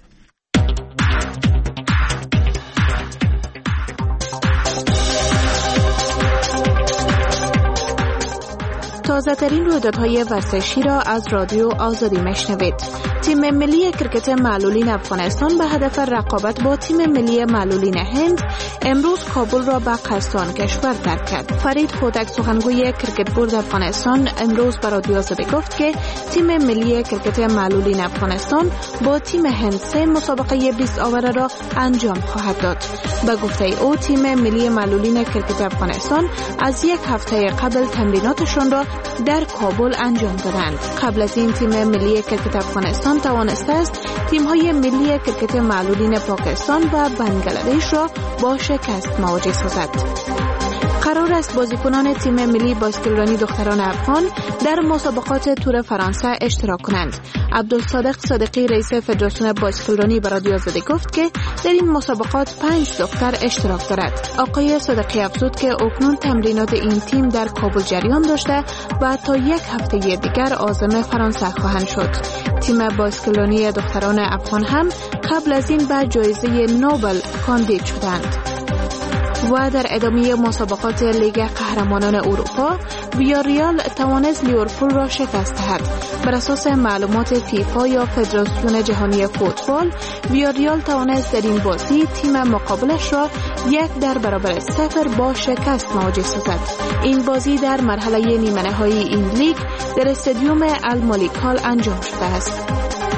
تازه ترین رویدادهای ورزشی را از رادیو آزادی میشنوید. تیم ملی کرکت معلولین افغانستان به هدف رقابت با تیم ملی معلولین هند امروز کابل را به قصدان کشور ترک کرد. فرید خودک سخنگوی کرکت بورد افغانستان امروز به رادیو آزادی گفت که تیم ملی کرکت معلولین افغانستان با تیم هند سه مسابقه بیست آوره را انجام خواهد داد. به گفته او تیم ملی معلولین کرکت افغانستان از یک هفته قبل تمریناتشان را در کابل انجام دادند. قبل از این تیم ملی کرکت افغانستان توانسته است تیم‌های ملی کرکت معلولین پاکستان و بنگلادش را با شکست مواجه سازد. قرار است بازیکنان تیم ملی باسکتبال دختران افغان در مسابقات تور فرانسه اشتراک کنند. عبدالصادق صادقی رئیس فدراسیون باسکتبال به رادیو آزادی گفت که در این مسابقات پنج دختر اشتراک دارد. آقای صادقی افزود که اکنون تمرینات این تیم در کابل جریان داشته و تا یک هفته دیگر عازم فرانسه خواهند شد. تیم باسکتبال دختران افغان هم قبل از این به جایزه نوبل کاندید شدند. و در ادامه مسابقات لیگ قهرمانان اروپا ویاریال توانست لیورپول را شکست دهد. بر اساس معلومات فیفا یا فدراسیون جهانی فوتبال ویاریال توانست در این بازی تیم مقابلش را یک در برابر صفر با شکست مواجه سازد. این بازی در مرحله نیمه نهایی این لیگ در استادیوم المالیکال انجام شده است.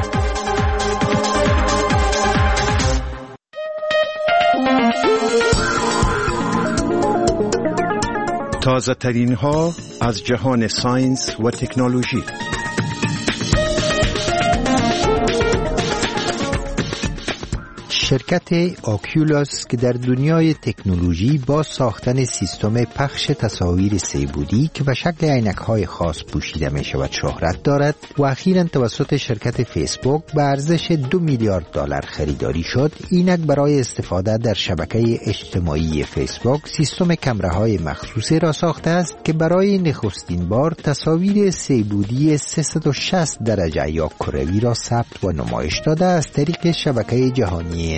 تازه ترین ها از جهان ساینس و تکنولوژی. شرکت آکیولاس که در دنیای تکنولوژی با ساختن سیستم پخش تصاویر سه‌بعدی که به شکل عینک‌های خاص پوشیده می‌شود شهرت دارد و اخیراً توسط شرکت فیسبوک به ارزش دو میلیارد دلار خریداری شد، اینک برای استفاده در شبکه اجتماعی فیسبوک سیستم کامراهای مخصوصی را ساخته است که برای نخستین بار تصاویر سه‌بعدی سیصد و شصت درجه یا کروی را ثبت و نمایش داده از طریق شبکه جهانی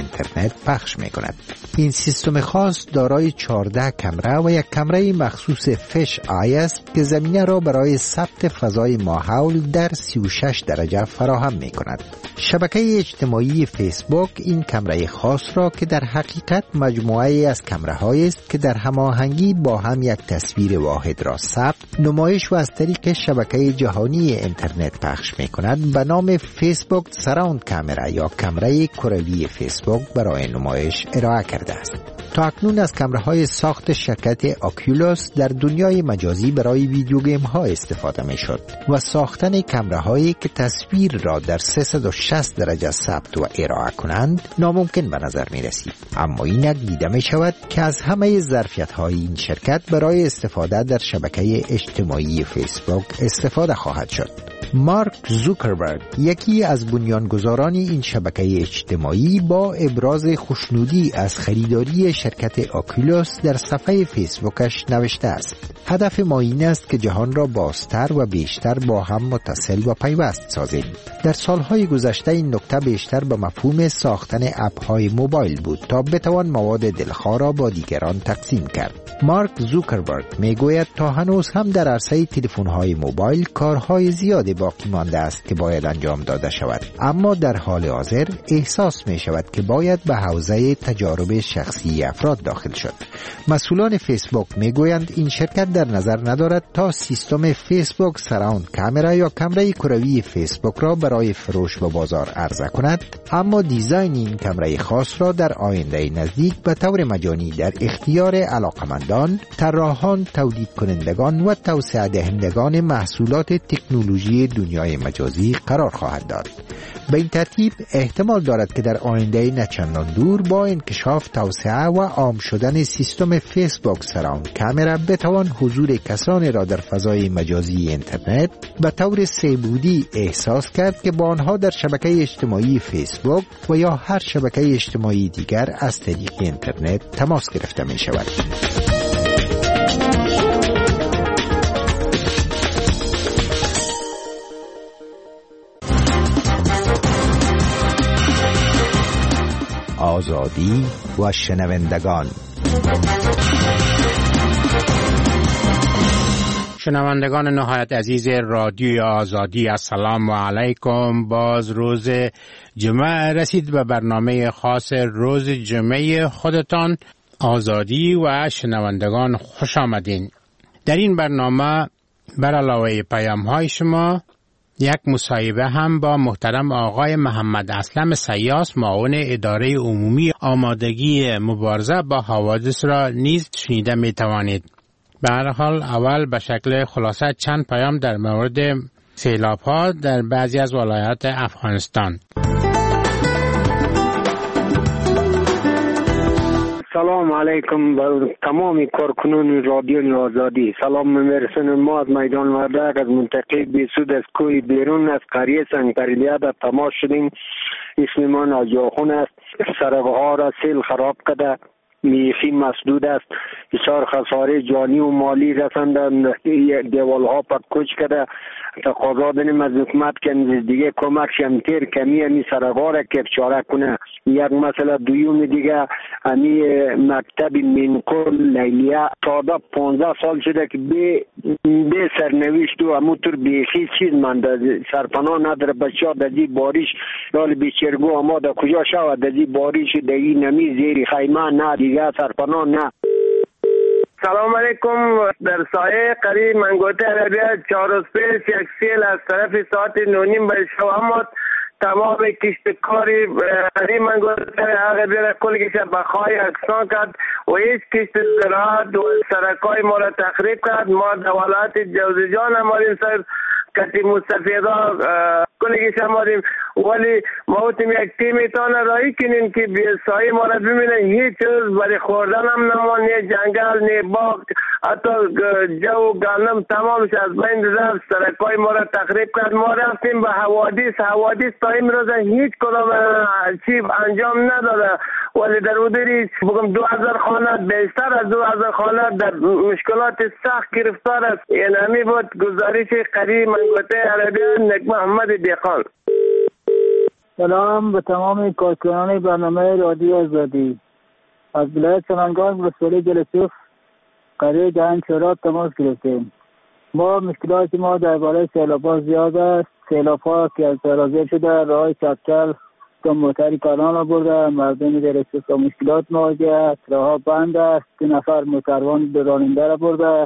اینترنت پخش می کند. این سیستم خاص دارای چهارده کامرا و یک کامرای مخصوص فش آی است که زمینه را برای ثبت فضای ماحول در سی و شش درجه فراهم می کند. شبکه اجتماعی فیسبوک این کامرای خاص را که در حقیقت مجموعه از کامراهایی است که در هماهنگی با هم یک تصویر واحد را ثبت، نمایش و از طریق شبکه جهانی اینترنت پخش می کند به نام فیسبوک سراوند کامرا یا کامرای کروی فیسبوک برای نمایش ارائه کرده است. تا اکنون از کامراهای ساخت شرکت آکیولوس در دنیای مجازی برای ویدیو گیم ها استفاده می شد و ساختن کامراهایی که تصویر را در سیصد و شصت درجه ثبت و ارائه کنند ناممکن به نظر می رسید. اما اینک دیده می شود که از همه ظرفیت های این شرکت برای استفاده در شبکه اجتماعی فیسبوک استفاده خواهد شد. مارک زوکربرگ، یکی از بنیانگذاران این شبکه اجتماعی، با ابراز خوشنودی از خریداری شرکت آکیولوس در صفحه فیسبوکش نوشته است: هدف ما این است که جهان را بازتر و بیشتر با هم متصل و پیوست سازیم. در سالهای گذشته این نکته بیشتر به مفهوم ساختن اپ‌های موبایل بود تا بتوان مواد دلخواه را با دیگران تقسیم کرد. مارک زوکربرگ میگوید تا هنوز هم در عرصه تلفن‌های موبایل کارهای زیادی باقی مانده است که باید انجام داده شود، اما در حال حاضر احساس می شود که باید به حوزه تجارب شخصی افراد داخل شد. مسئولان فیسبوک می گویند این شرکت در نظر ندارد تا سیستم فیسبوک سراوند کامرا یا کامرای کروی فیسبوک را برای فروش به بازار عرضه کند، اما دیزاین این کامرای خاص را در آینده نزدیک به طور مجانی در اختیار علاقمندان، طراحان، تولید کنندگان و توسعه دهندگان محصولات تکنولوژی دنیای مجازی قرار خواهد داد. به این ترتیب احتمال دارد که در آینده نچندان دور با انکشاف، توسعه و عام شدن سیستم فیسبوک سراوند کامرا بتوان حضور کسانی را در فضای مجازی اینترنت به طور سه‌بعدی احساس کرد که با آنها در شبکه اجتماعی فیسبوک و یا هر شبکه اجتماعی دیگر از طریق اینترنت تماس گرفته می شود. آزادی و شنوندگان. شنوندگان نهایت عزیز رادیوی آزادی، السلام علیکم. باز روز جمعه رسید به برنامه خاص روز جمعه خودتان آزادی و شنوندگان خوش آمدین. در این برنامه بر علاوه پیام های شما یک مصاحبه هم با محترم آقای محمد اسلم سیاس، معاون اداره عمومی آمادگی مبارزه با حوادث را نیز شنیده می توانید. به هر حال اول به شکل خلاصه چند پیام در مورد سیلاب ها در بعضی از ولایات افغانستان. سلام علیکم به تمام کارکنان رادیو آزادی. سلام میرسونم ما از میدان وردک از منطقه بیسود از کوی بیرون از قریه سنگپریلیا در تماس شدیم. اسم ما ناجاخون است. سرگه ها را سیل خراب کرده، میخی مسدود است، بسیار خساره جانی و مالی رسنده، دیوال ها پاکوچ کرده. تقاضا داریم از حکومت که دیگه کمک شمتر کمی امی سرگه را که چاره کنه. یک مسئله دویم دیگه، امی مکتب منقل لیلیا تا پانزده سال شده که بی, بی سرنوشت و اموتر بیخی چیز منده، سرپناه نداره. بچه ها دزی باریش دال بیچرگو اما در کجا شود دزی باریش دهی نمی زیری خیمه نه دیگه سرپناه نه. سلام علیکم. در سایه قریب منگوته عربیه چهار روز پیش یک سیل از طرف ساعت نونیم به شوامات تمام کشتکاری این منگوته عربیه کل کشت بخواه اکسان کرد و هیچ کشت زراعت و سرکای ما را تخریب کرد. ما دولت جوزجان هماریم سر کتی مستفیدا کلی کشت هماریم، ولی ما اوتیم یک تیمی تانه رایی کنیم که بیسایی ما را ببینه. هیچ چیز برای خوردن هم نمان، نه جنگل نه باغ، حتی جو گندم تمامش از بین رفت، سرکای ما را تخریب کرد. ما رفتیم به حوادث، حوادث تا این روز هیچ کدام چیز انجام نداده، ولی در اودری بگم دو هزار خانه بیشتر از دو هزار خانه در مشکلات سخت گرفتار است. این همی بود گزارش قریب منگوته عربی نک محمد دیخان. سلام به تمام کارکنان برنامه رادیو آزادی. از ولایت سمنگان ولسوالی جلسوف قریه دهن چهارات تماس گرفتیم. ما مشکلات ما درباره سیلاب‌ها زیاد است. سیلاب‌ها که از سرازیر شده راه چپچل تا موتری کانال آورده، مردم جلسوف با مشکلات مواجه است. راه بند است. دو نفر موتروان به راننده را برده.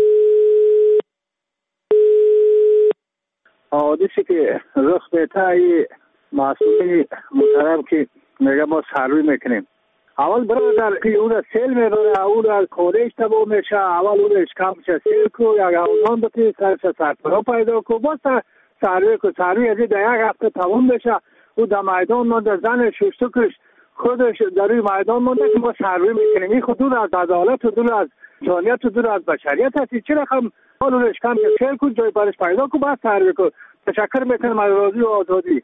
حادثی که رخ داده مسئول محترم که میگه ما سروی میکنیم. اول برادر که اون سیل میبره، اون از کالج تبا میشه، اول اون اشکام میشه سیل کو یا اونان بطی سرش سرپرا پیدا کو باز سروی کو سروی از ده یک هفته تمام بشه. او در میدان مانده زن ششتکش خودش در روی میدان مانده که ما سروی میکنیم. این خود دور از عدالت و دور از جانیت و دور از بشریت هستی. چرا هم حال اون اشکام که سیل کو جای برش پیدا کو باز سروی کو. تشکر میکنم از رادیو آزادی.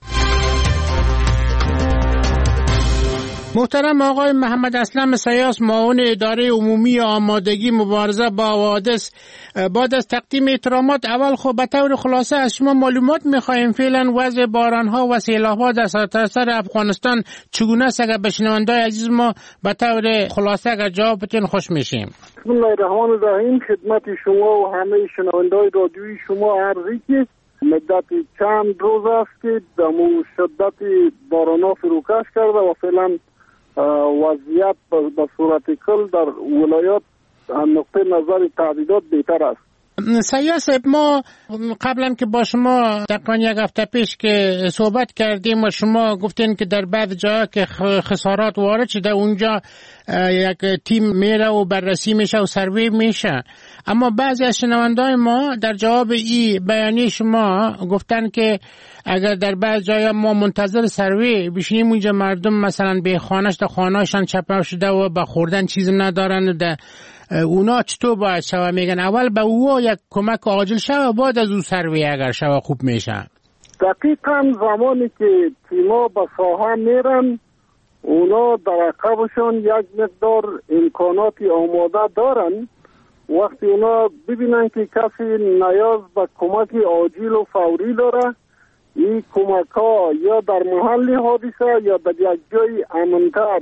محترم آقای محمد اسلم سیاس، معاون اداره عمومی آمادگی مبارزه با حوادث، بعد از تقدیم احترامات اول خب به طور خلاصه از شما معلومات میخواهیم فعلا وضع بارانها و سیلاب‌ها در سرتاسر افغانستان چگونه است؟ اگر به شنونده‌های عزیز ما به طور خلاصه اگر جواب بتین خوش میشیم. بسم الله الرحمن الرحیم. خدمت شما و همه شنونده‌های رادیویی شما عرضی که مدت چند روز است که دمو شدت باران‌ها فروکش کرده و فعلا وضعیت به صورت کل در ولایات نقطه نظر تعدیدات بهتر است. سیاس صاحب، ما قبلا که با شما تقریبا یک هفته پیش که صحبت کردیم و شما گفتین که در بعض جاها که خسارات وارد شده اونجا یک تیم میره و بررسی میشه و سروی میشه، اما بعضی از شنونده‌های ما در جواب این بیانیه شما گفتن که اگر در بعض جاها ما منتظر سروی بشینیم اونجا مردم مثلا به خانه‌اش تا خانه‌شان چپاو شده و به خوردن چیز ندارن، در اونا چطور باید شوه؟ میگن اول به او یک کمک عاجل شوه بعد از او سروی اگر شوه خوب میشه. دقیقا زمانی که تیما به ساحه میرن اونا در عقبشان یک مقدار امکاناتی آماده دارن. وقتی اونا ببینن که کسی نیاز به کمک عاجل و فوری داره، این کمک ها یا در محل حادثه یا در یک جای امنتر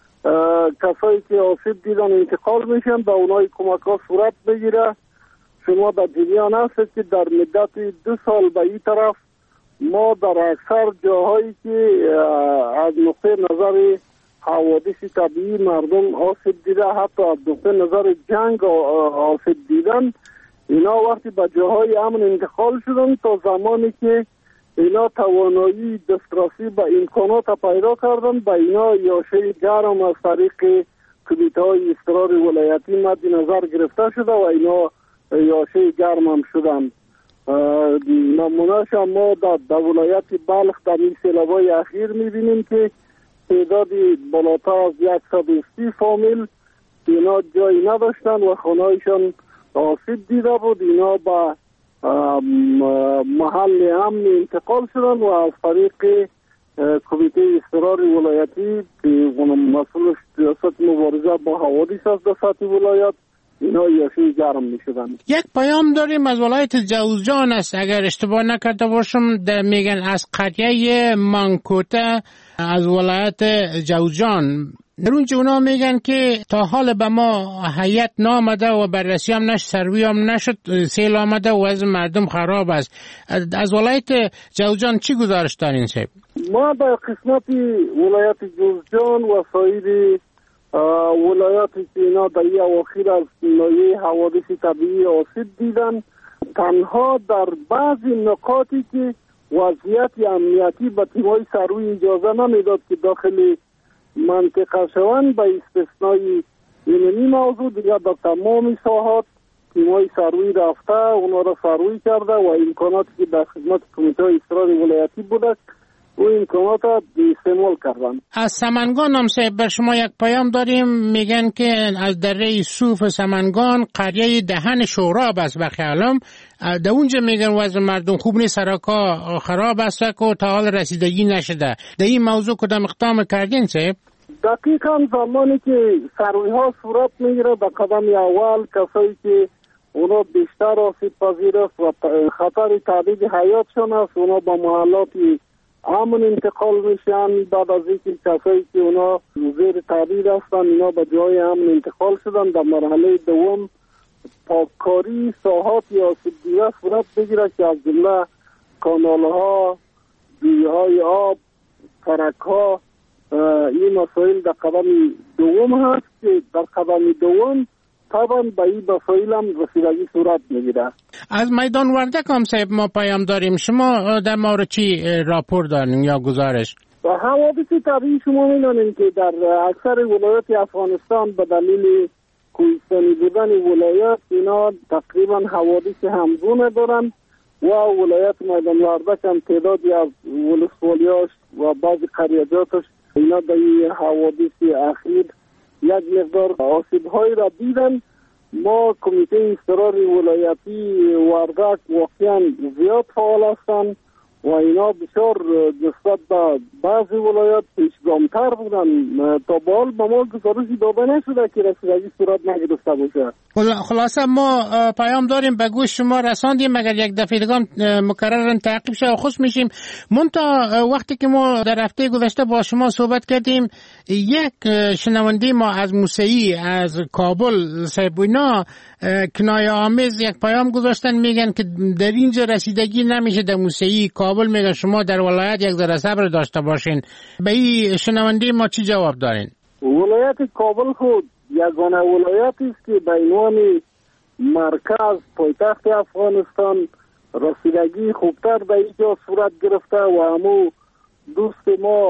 کسایی که آسیب دیدن انتقال میشن به اونای کمک ها صورت بگیره. شما در جریان هستید که در مدت دو سال به این طرف ما در اکثر جاهایی که از نقطه نظر حوادث طبیعی مردم آسیب دیده، حتی از نقطه نظر جنگ آسیب دیدن، اینا وقتی به جاهای امن انتقال شدن تا زمانی که اینا توانایی دسترسی به امکانات پیدا کردن، به اینا یاشه گرم از طریق کمیته‌های اضطرار ولایتی مد نظر گرفته شده و اینا یاشه گرم هم شدن. نمونهش ما در, در ولایت بلخ در این سیلاب‌های اخیر می‌بینیم که تعداد بالاتر از صد و سی فامیل اینا جایی نداشتن و خانه‌ایشان آسیب دیده بود. اینا با محل امن انتقال شدن و از طریق کمیته اضطرار ولایتی که مسئول سیاست مبارزه با حوادث است در سطح ولایت، اینا یاشی گرم می شدن. یک پیام داریم از ولایت جوزجان است اگر اشتباه نکرده باشم، میگن از قریه مانکوته از ولایت جوزجان. در اونجا اونا میگن که تا حال به ما هیئت نامده و بررسی هم نشد، سروی هم نشد، سیل آمده و از مردم خراب است. از ولایت جوزجان چی گزارش دارین صاحب؟ ما در قسمت ولایت جوزجان و سایر ولایاتی که اینا در این اواخر از نوعی حوادث طبیعی آسیب دیدن، تنها در بعضی نقاطی که وضعیت امنیتی به تیمای سروی اجازه نمیداد که داخل منطقه شوند، به استثنای این موضوع دیگر در تمام ساحات تیمای سروی رفته اونا را سروی کرده و امکاناتی که در خدمت کمیته اضطرار ولایتی بوده و امکانات را استعمال کردن. از سمنگان هم صاحب بر شما یک پیام داریم، میگن که از دره صوف سمنگان قریه دهن شوراب است و خیالم در اونجا میگن وضع مردم خوب نیست، سرکا خراب است و تا حال رسیدگی نشده. در این موضوع کدام اقدام کردین صاحب؟ دقیقا زمانی که سروی ها صورت میگیره در قدم اول کسایی که اونا بیشتر آسیب پذیر است و خطر تهدید حیاتشان است اونا با محلات همون انتقال میشن. بعد از اینکه کسایی که اونا زیر تعبیر هستن اینا به جای همون انتقال شدن. در مرحله دوم پاککاری ساحات یا سدیه صورت بگیره که از جمله کانالها، جویهای آب، ترکها، این مسائل در قدم دوم هست که در قدم دوم طبعا به این مسائل هم رسیدگی صورت میگیره. از میدان وردک هم صاحب ما پیام داریم، شما در مورد چی راپور دارین یا گزارش؟ و حوادث طبیعی شما میدانیم که در اکثر ولایات افغانستان به دلیل کوهستانی بودن ولایات اینا تقریبا حوادث همگونه دارن و ولایت میدان وردک هم تعدادی از ولسوالیاش و بعضی قریجاتش اینا در این حوادث اخیر یک مقدار آسیب‌هایی را دیدن. ما کمیته اضطرار ولایتی وردک واقعا زیاد فعال هستند و اینا بسیار نسبت به بعضی ولایات پیشگامتر بودن. تا به حال به ما گزارشی داده نشده که رسیدگی صورت نگرفته باشه. خلاصه ما پیام داریم به گوش شما رساندیم، مگر یک دفعه دیگه مکررن تعقیب شه و خوش میشیم. منتها وقتی که ما در هفته گذشته با شما صحبت کردیم یک شنونده ما از موسعی از کابل صاحب اینا کنایه آمیز یک پیام گذاشتن، میگن که در اینجا رسیدگی نمیشه در موسعی کابل، میگن شما در ولایت یک ذره صبر داشته باشین. به این شنونده ما چی جواب دارین؟ ولایت کابل خود یگانه ولایتی است که به عنوان مرکز پایتخت افغانستان رسیدگی خوبتر به اینجا صورت گرفته و همو دوست ما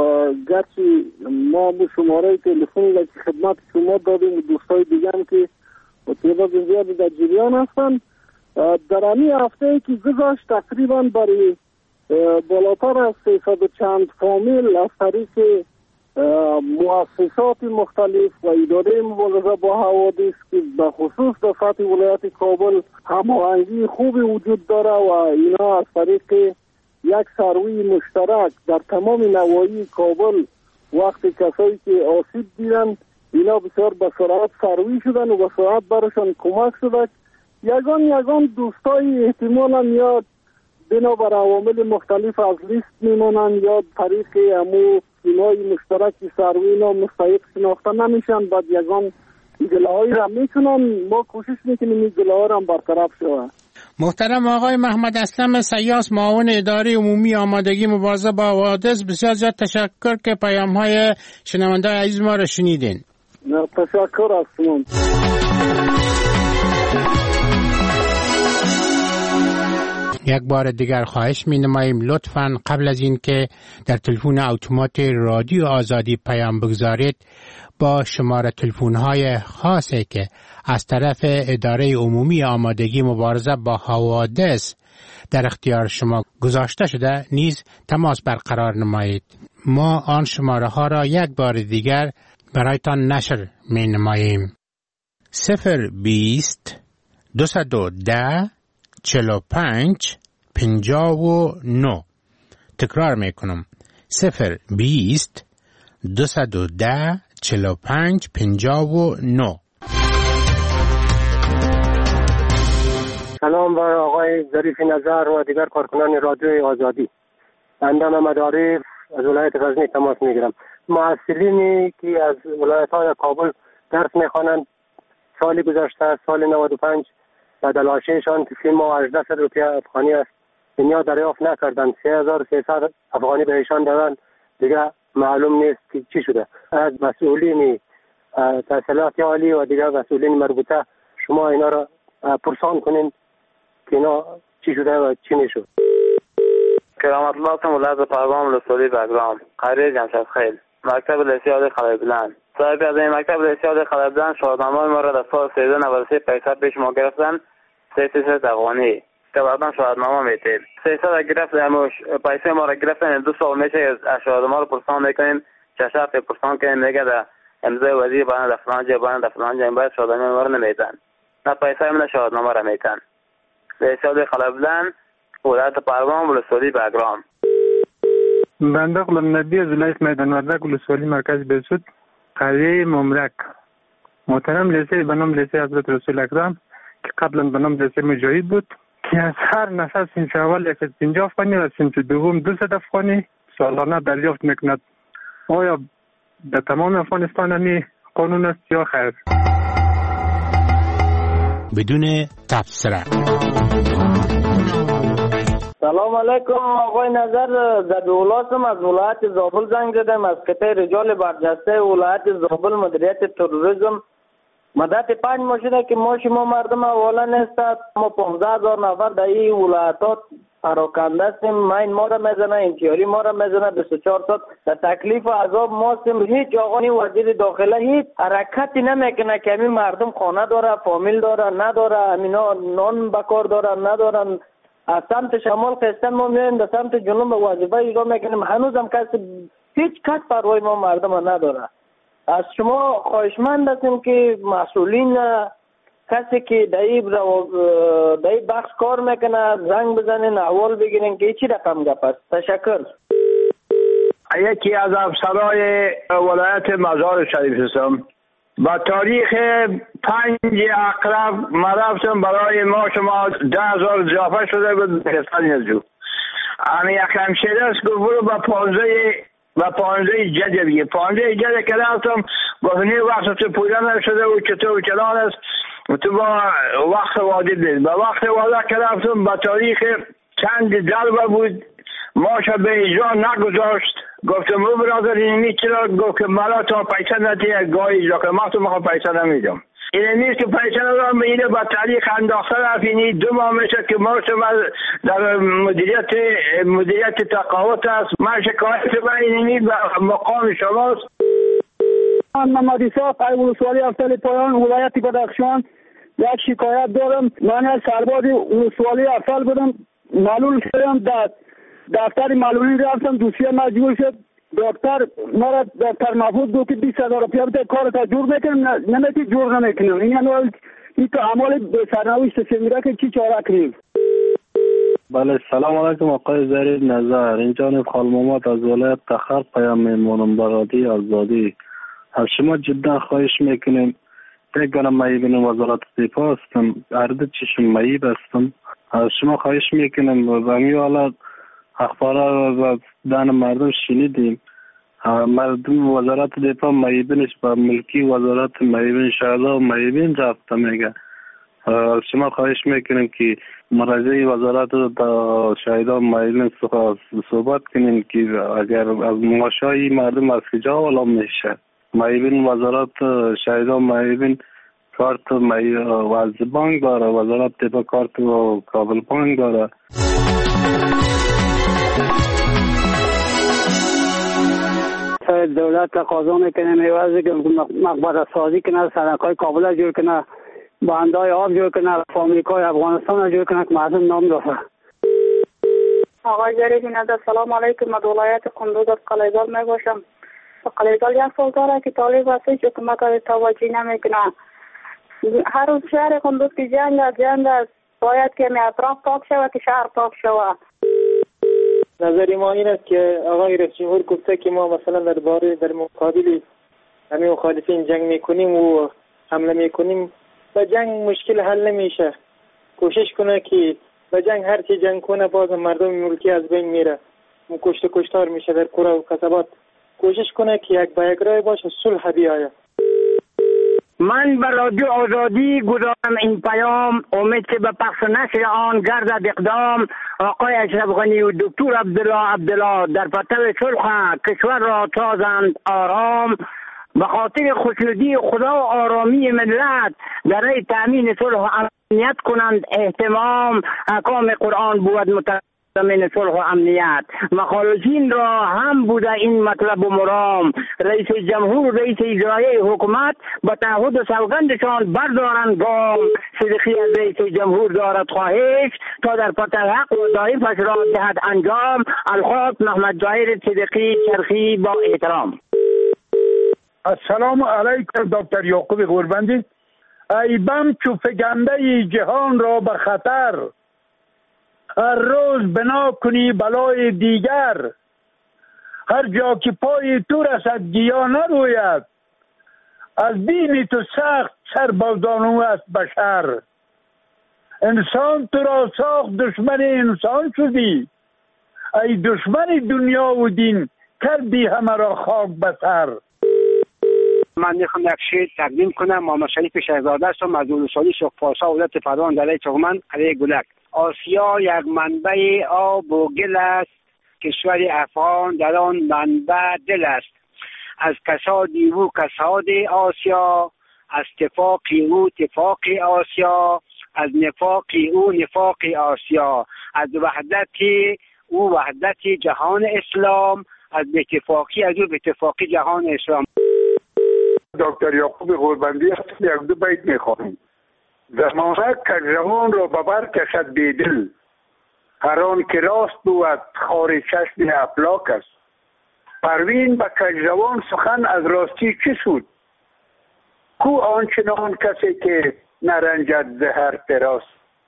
گرچه ما همو شماره تلفنی که خدمت شما دادیم و دوستای دیگه هم که تعداد زیادی در جریان هستن، در همین هفته که گذشت تقریبا برای بالاتر از سیصد و چند فامیل از طریق مؤسسات مختلف و اداره مبارزه با حوادث که به خصوص در سطح ولایت کابل هماهنگی خوبی وجود داره و اینا از طریق یک سروی مشترک در تمام نواحی کابل وقتی کسایی که آسیب دیدن اینا بسیار به سرعت سروی شدن و به سرعت برشان کمک شده. یگان یگان دوستای احتمالا یا بنابر عوامل مختلف از لیست میمونن یا طریق همو تیمای مشترکی سروی اینا مستحق شناخته نمیشن، بعد یگان گله‌هایی را میکنن. ما کوشش میکنیم این گله‌ها را برطرف شود. محترم آقای محمد اسلم سیاس، معاون اداره عمومی آمادگی مبارزه با حوادث، بسیار زیاد تشکر که پیام های شنونده عزیز ما را شنیدین. تشکر از شما. یک بار دیگر خواهش می نماییم لطفاً قبل از این که در تلفن اتومات رادیو آزادی پیام بگذارید با شماره تلفن های خاصی که از طرف اداره عمومی آمادگی مبارزه با حوادث در اختیار شما گذاشته شده نیز تماس برقرار نمایید. ما آن شماره ها را یک بار دیگر برایتان نشر می نماییم. صفر بیست دوصد و ده چهل و پنج پنجاه و نه. تکرار می کنم. صفر بیست دوصد و ده چهل و پنج پنجاه و نه. سلام بر آقای ظریف نظر و دیگر کارکنان رادیو آزادی. بنده محمد عارف از ولایت غزنی تماس میگیرم. محصلینی که از ولایت های کابل درس میخوانند سالی گذشته سال نود و پنج بدل آشیشان که فی ماه هجده صد روپیه افغانی است دنیا دریافت نکردند، سه هزار و سیصد افغانی بهشان دادن، دیگه معلوم نیست که چی شده. از مسئولین تحصیلات عالی و دیگر مسئولین مربوطه شما اینا را پرسان کنین که اینا چی شده و چی نشد. کرامت الله هستم، ولایت پروان رسولی بگرام، قریه جمشید خیل، مکتب لیسه خلای بلند. صاحب از این مکتب لیسه خلای بلند شهادتنامه ما را در سال سیزده نود و سه پیسه پیش ما گرفتن سه فیصد افغانی که بعدا شهادتنامه میتیم سیصد گرفتن پیسه ما را گرفتن. دو سال میشه از شهادت ما رو پرسان میکنیم چه شرط پرسان کنیم میگه در امضای وزیر باید در فلان جای باید در فلان جای باید شهادتنامه ما رو نمیتن، نه پیسه من شهادتنامه را میتن. لیسه خلای بلند ولایت پروان ولسوالی بگرام. بنده غلام نبی از ولایت میدان وردک ولسوالی مرکز بهسود قریه ممرک. محترم لیسه به نام لیسه حضرت رسول اکرم که قبلا به نام لیسه مجاهد بود از هر نفر صنف اول صد و پنجاه افغانی و صنف دوم دویست افغانی سالانه دریافت میکند. آیا در تمام افغانستان همی قانون است یا خیر؟ بدون تبصره. سلام علیکم آقای نظر، در دولاسم از ولایت زابل زنگ زدم، از قطعه رجال برجسته ولایت زابل مدیریت تروریسم. مدت پنج ماه شده که ما شما مردم اولا نیستد، ما پانزده هزار نفر در این ولایتات پراکنده هستیم. مین ما را میزنه، انتیاری ما را میزنه، بیست و چهار ساعت در تکلیف و عذاب ما هستیم. هیچ آقای وزیر داخله هیچ حرکتی نمیکنه که همین مردم خانه داره، فامیل داره، نداره، همینا نان بکار داره، ندارن. از سمت شمال قسطن ما میایم، در سمت جنوب وظیفه اجرا میکنیم، هنوز هم کسی هیچ کس پروای ما مردم نداره. از شما خواهشمند هستیم که مسئولین کسی که در این بخش کار میکنه زنگ بزنین، احوال بگیرین که چی رقم گپ است. تشکر. یکی از افسرهای ولایت مزار شریف هستم. با تاریخ پنج اقرب ما رفتم برای ما شما ده هزار اضافه شده بود بهستان یزدو. امی اکرم شده است که برو با پانزه و پانزه جده بیه. پانزه جده که رفتم گفتنی وقت تو پویدن شده و چطور چنان است تو با وقت وادی بید. با وقت وادی که رفتم با تاریخ چند دربه بود ماشا به اجرا نگذاشت. گفتم رو برادر اینمی چرا؟ گفت که مالا تا پیسه ندیه گاهی اجرا که ما تو مخواه پیسه نمیدم. اینمی که پیسه ندارم به اینه با تاریخ انداخته رفینی دو ماه میشه که ما شما در مدیریت مدیریت تقاوت است. من شکایت با اینمی با مقام شماست. من محمد ایساق ای ولسوالی افضل پایان ولایت بدخشان یک شکایت دارم. من از سرباز ولسوالی افضل بودم، معلول شدم، در دفتر معلولی رفتم، دوسیه مجبور شد دکتر مرا دکتر محفوظ گفت که بیست هزار روپیه بده کارت جور میکنم، نمیتی جور نمیکنم. این یعنی این تو عمال به سرنوشت سمیره که چی چاره کنیم. بله سلام علیکم آقای زرید نظر، این جانب خالمامات از ولایت تخر پیام میمونم برادی آزادی. از شما جدا خواهش میکنیم یک گانم معیبین وزارت دفاع هستم، عرض چشم معیب هستم. از شما خواهش میکنم و همی حالا اخبارات و دان مردم شنیدیم، مردم وزارت دفاع معیبینش با ملکی وزارت معیبین شهدا و معیبین رفته میگه. از شما خواهش میکنیم که مراجعه وزارت تا شهدا و معیبین صحبت کنیم که اگر از ماشای مردم از کجا والا میشه. معیبین وزارت شهدا و معیبین کارت وزد بانک داره، وزارت دفاع کارت و کابل بانک داره. دولت تقاضا میکنه میوازی که مقبره سازی کنه، سرکای کابل جور کنه، بندای آب جور کنه، فامیکای افغانستان جور کنه که مردم نام داره. آقای جریدی نظر سلام علیکم، من ولایت قندوز از قلیزال می باشم. قلیزال یک سال داره که طالب هستش حکومت های توجه نمیکنه. هر روز شهر قندوز که جنگ است جنگ است، باید که می اطراف پاک شود که شهر پاک شود. نظر ما این است که آقای رئیس جمهور گفته که ما مثلا در باره در مقابل همین مخالفین جنگ میکنیم و حمله میکنیم. با جنگ مشکل حل نمیشه. کوشش کنه که با جنگ هر چی جنگ کنه باز مردم ملکی از بین میره، کشته کشتار میشه در قرى و قصبات. کوشش کنه که یک با یک راه باشه، صلح بیاید. من به رادیو آزادی گذارم این پیام، امید که به پخش نشر آن گردد اقدام. آقای اشرف غنی و دکتر عبدالله عبدالله در پرتو صلح کشور را تازند آرام. به خاطر خوشنودی خدا و آرامی ملت در راه تامین صلح و امنیت کنند اهتمام. احکام قرآن بود متضمن من صلح و امنیت. مخالفین را هم بوده این مطلب و مرام. رئیس جمهور و رئیس اجرایی حکومت با تعهد و سوگندشان بردارند گام. صدقی از رئیس جمهور دارد خواهش تا در پرتو حق و ضعیفش را دهد انجام. الخاص محمد جایر صدقی چرخی با احترام. السلام علیکم دکتر یعقوب غوربندی. ای بم چو فگنده جهان را به خطر، هر روز بنا کنی بلای دیگر. هر جا که پای تو رسد گیا نروید، از بیم تو سخت سربازانو است بشر. انسان تو را ساخت دشمن انسان شدی. ای دشمن دنیا و دین کردی همه را خاک بسر. من میخوام یک شعر تقدیم کنم. محمد شریف شهزاده هستم از اولوسالی شوق پارسا ولایت فروان دره چغمن علیه گلک. آسیا یک منبع آب و گل است، کشور افغان در آن منبع دل است. از کسادی او کساد آسیا، از اتفاقی او اتفاق آسیا، از نفاقی او نفاق آسیا، از وحدتی او وحدت جهان اسلام، از اتفاقی از او اتفاقی جهان اسلام. دکتر یعقوب غوربندی است. یک دو بیت میخوانم. زمانه کجروان را ببر کشد بیدل، هر آن که راست بود خار چشم افلاک است. پروین به کجروان سخن از راستی چی سود؟ کو آنچنان کسی که نرنجد زهر تراس.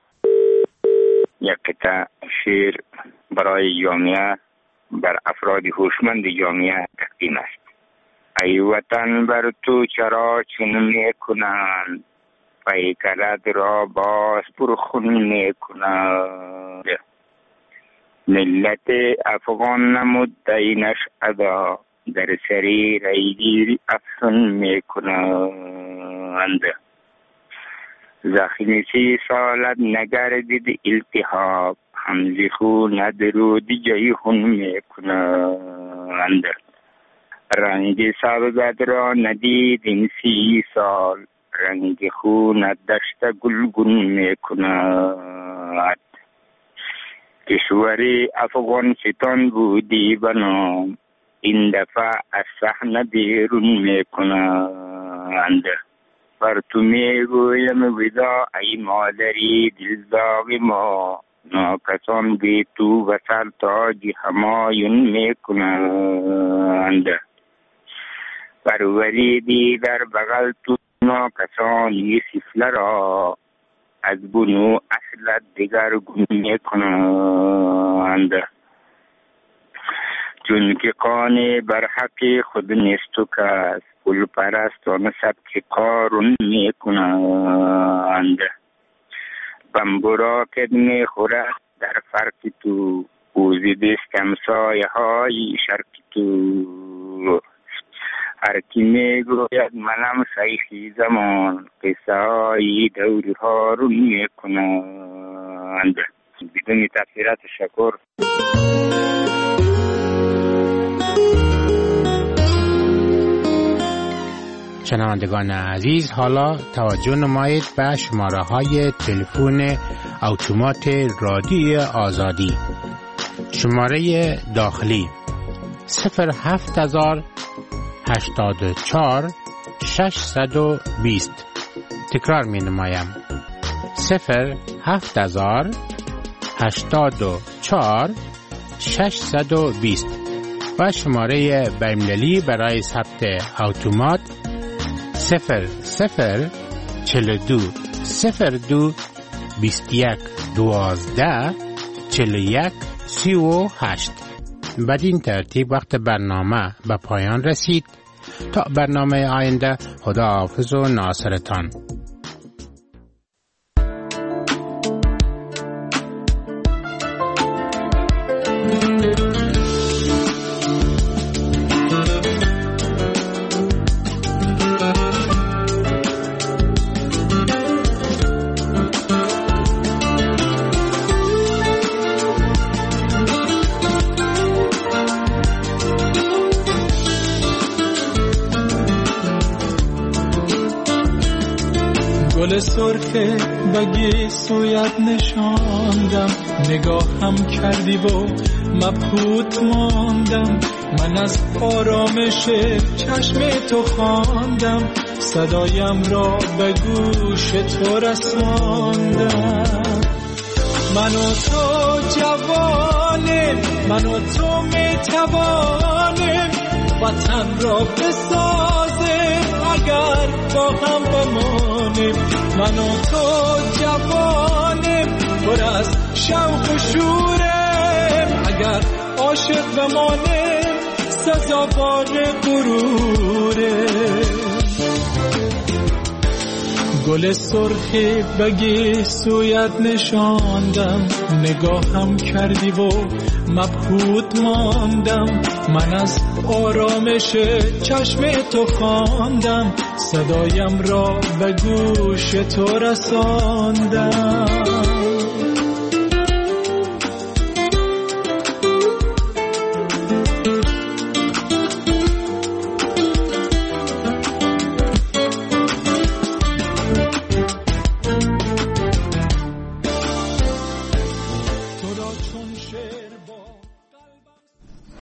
یک قطعه شعر برای جامعه بر افراد هوشمند جامعه تقدیم است. ای وطن بر تو چرا چنین میکنند، پیکرت را باز پرخون میکنند. ملت افغان نمود دینش ادا، در سری ریگیر افسون میکنند. زخمی سی سالت نگردید التهاب، همزی خون ندرود جای خون میکنند. رنگ سبزت را ندیدیم سی سال، رنگ خون دشت گلگون میکند. کشوری افغان ستان بودی بنام، این دفعه از صحنه بیرون میکنند. بر تو میگویم ودا ای مادری دلداغ ما، ناکسان بی تو و سر تاج همایون میکنند. پروریدی در بغل تو ناکسانی سفله را، از بنو اصلت دیگر گم میکنند. چون که قانه بر حق خود نیست و کس، پول پرستان سبک کارون میکنند. بمبورا کد میخوره در فرق تو، اوزی دست همسایه های شرک تو. هر کی میگوید منم شیخی زمان، قصه های دوری ها رو میکنند. بدون تفسیرات شکر. شنوندگان عزیز، حالا توجه نمایید به شماره های تلفن اتومات رادیو آزادی. شماره داخلی صفر هفت هزار هشتاد و چهار ششصد و بیست. تکرار می نمایم. صفر هفت هزار هشتاد و چهار ششصد و بیست. و شماره بین‌المللی برای ثبت اتومات صفر صفر چهل و دو صفر دو بیست و یک دوازده چهل و یک سی و هشت. بدین ترتیب وقت برنامه به پایان رسید. تا برنامه آینده، خداحافظ و ناصرتان. گل سرخه بگی سویت نشاندم، نگاه هم کردی و مبهوت ماندم. من از آرامش چشم تو خواندم، صدایم را به گوش تو رساندم. من و تو جوانیم، من و تو میتوانیم وطن را بسازیم اگر با هم بمانیم. من و تو جوانیم پر از شوق و شوریم، اگر عاشق بمانیم سزاوار غروریم. گل سرخی بگی سویت نشاندم، نگاهم کردی و مبهوت ماندم. من از آرامش چشم تو خواندم، صدایم را به گوش تو رساندم.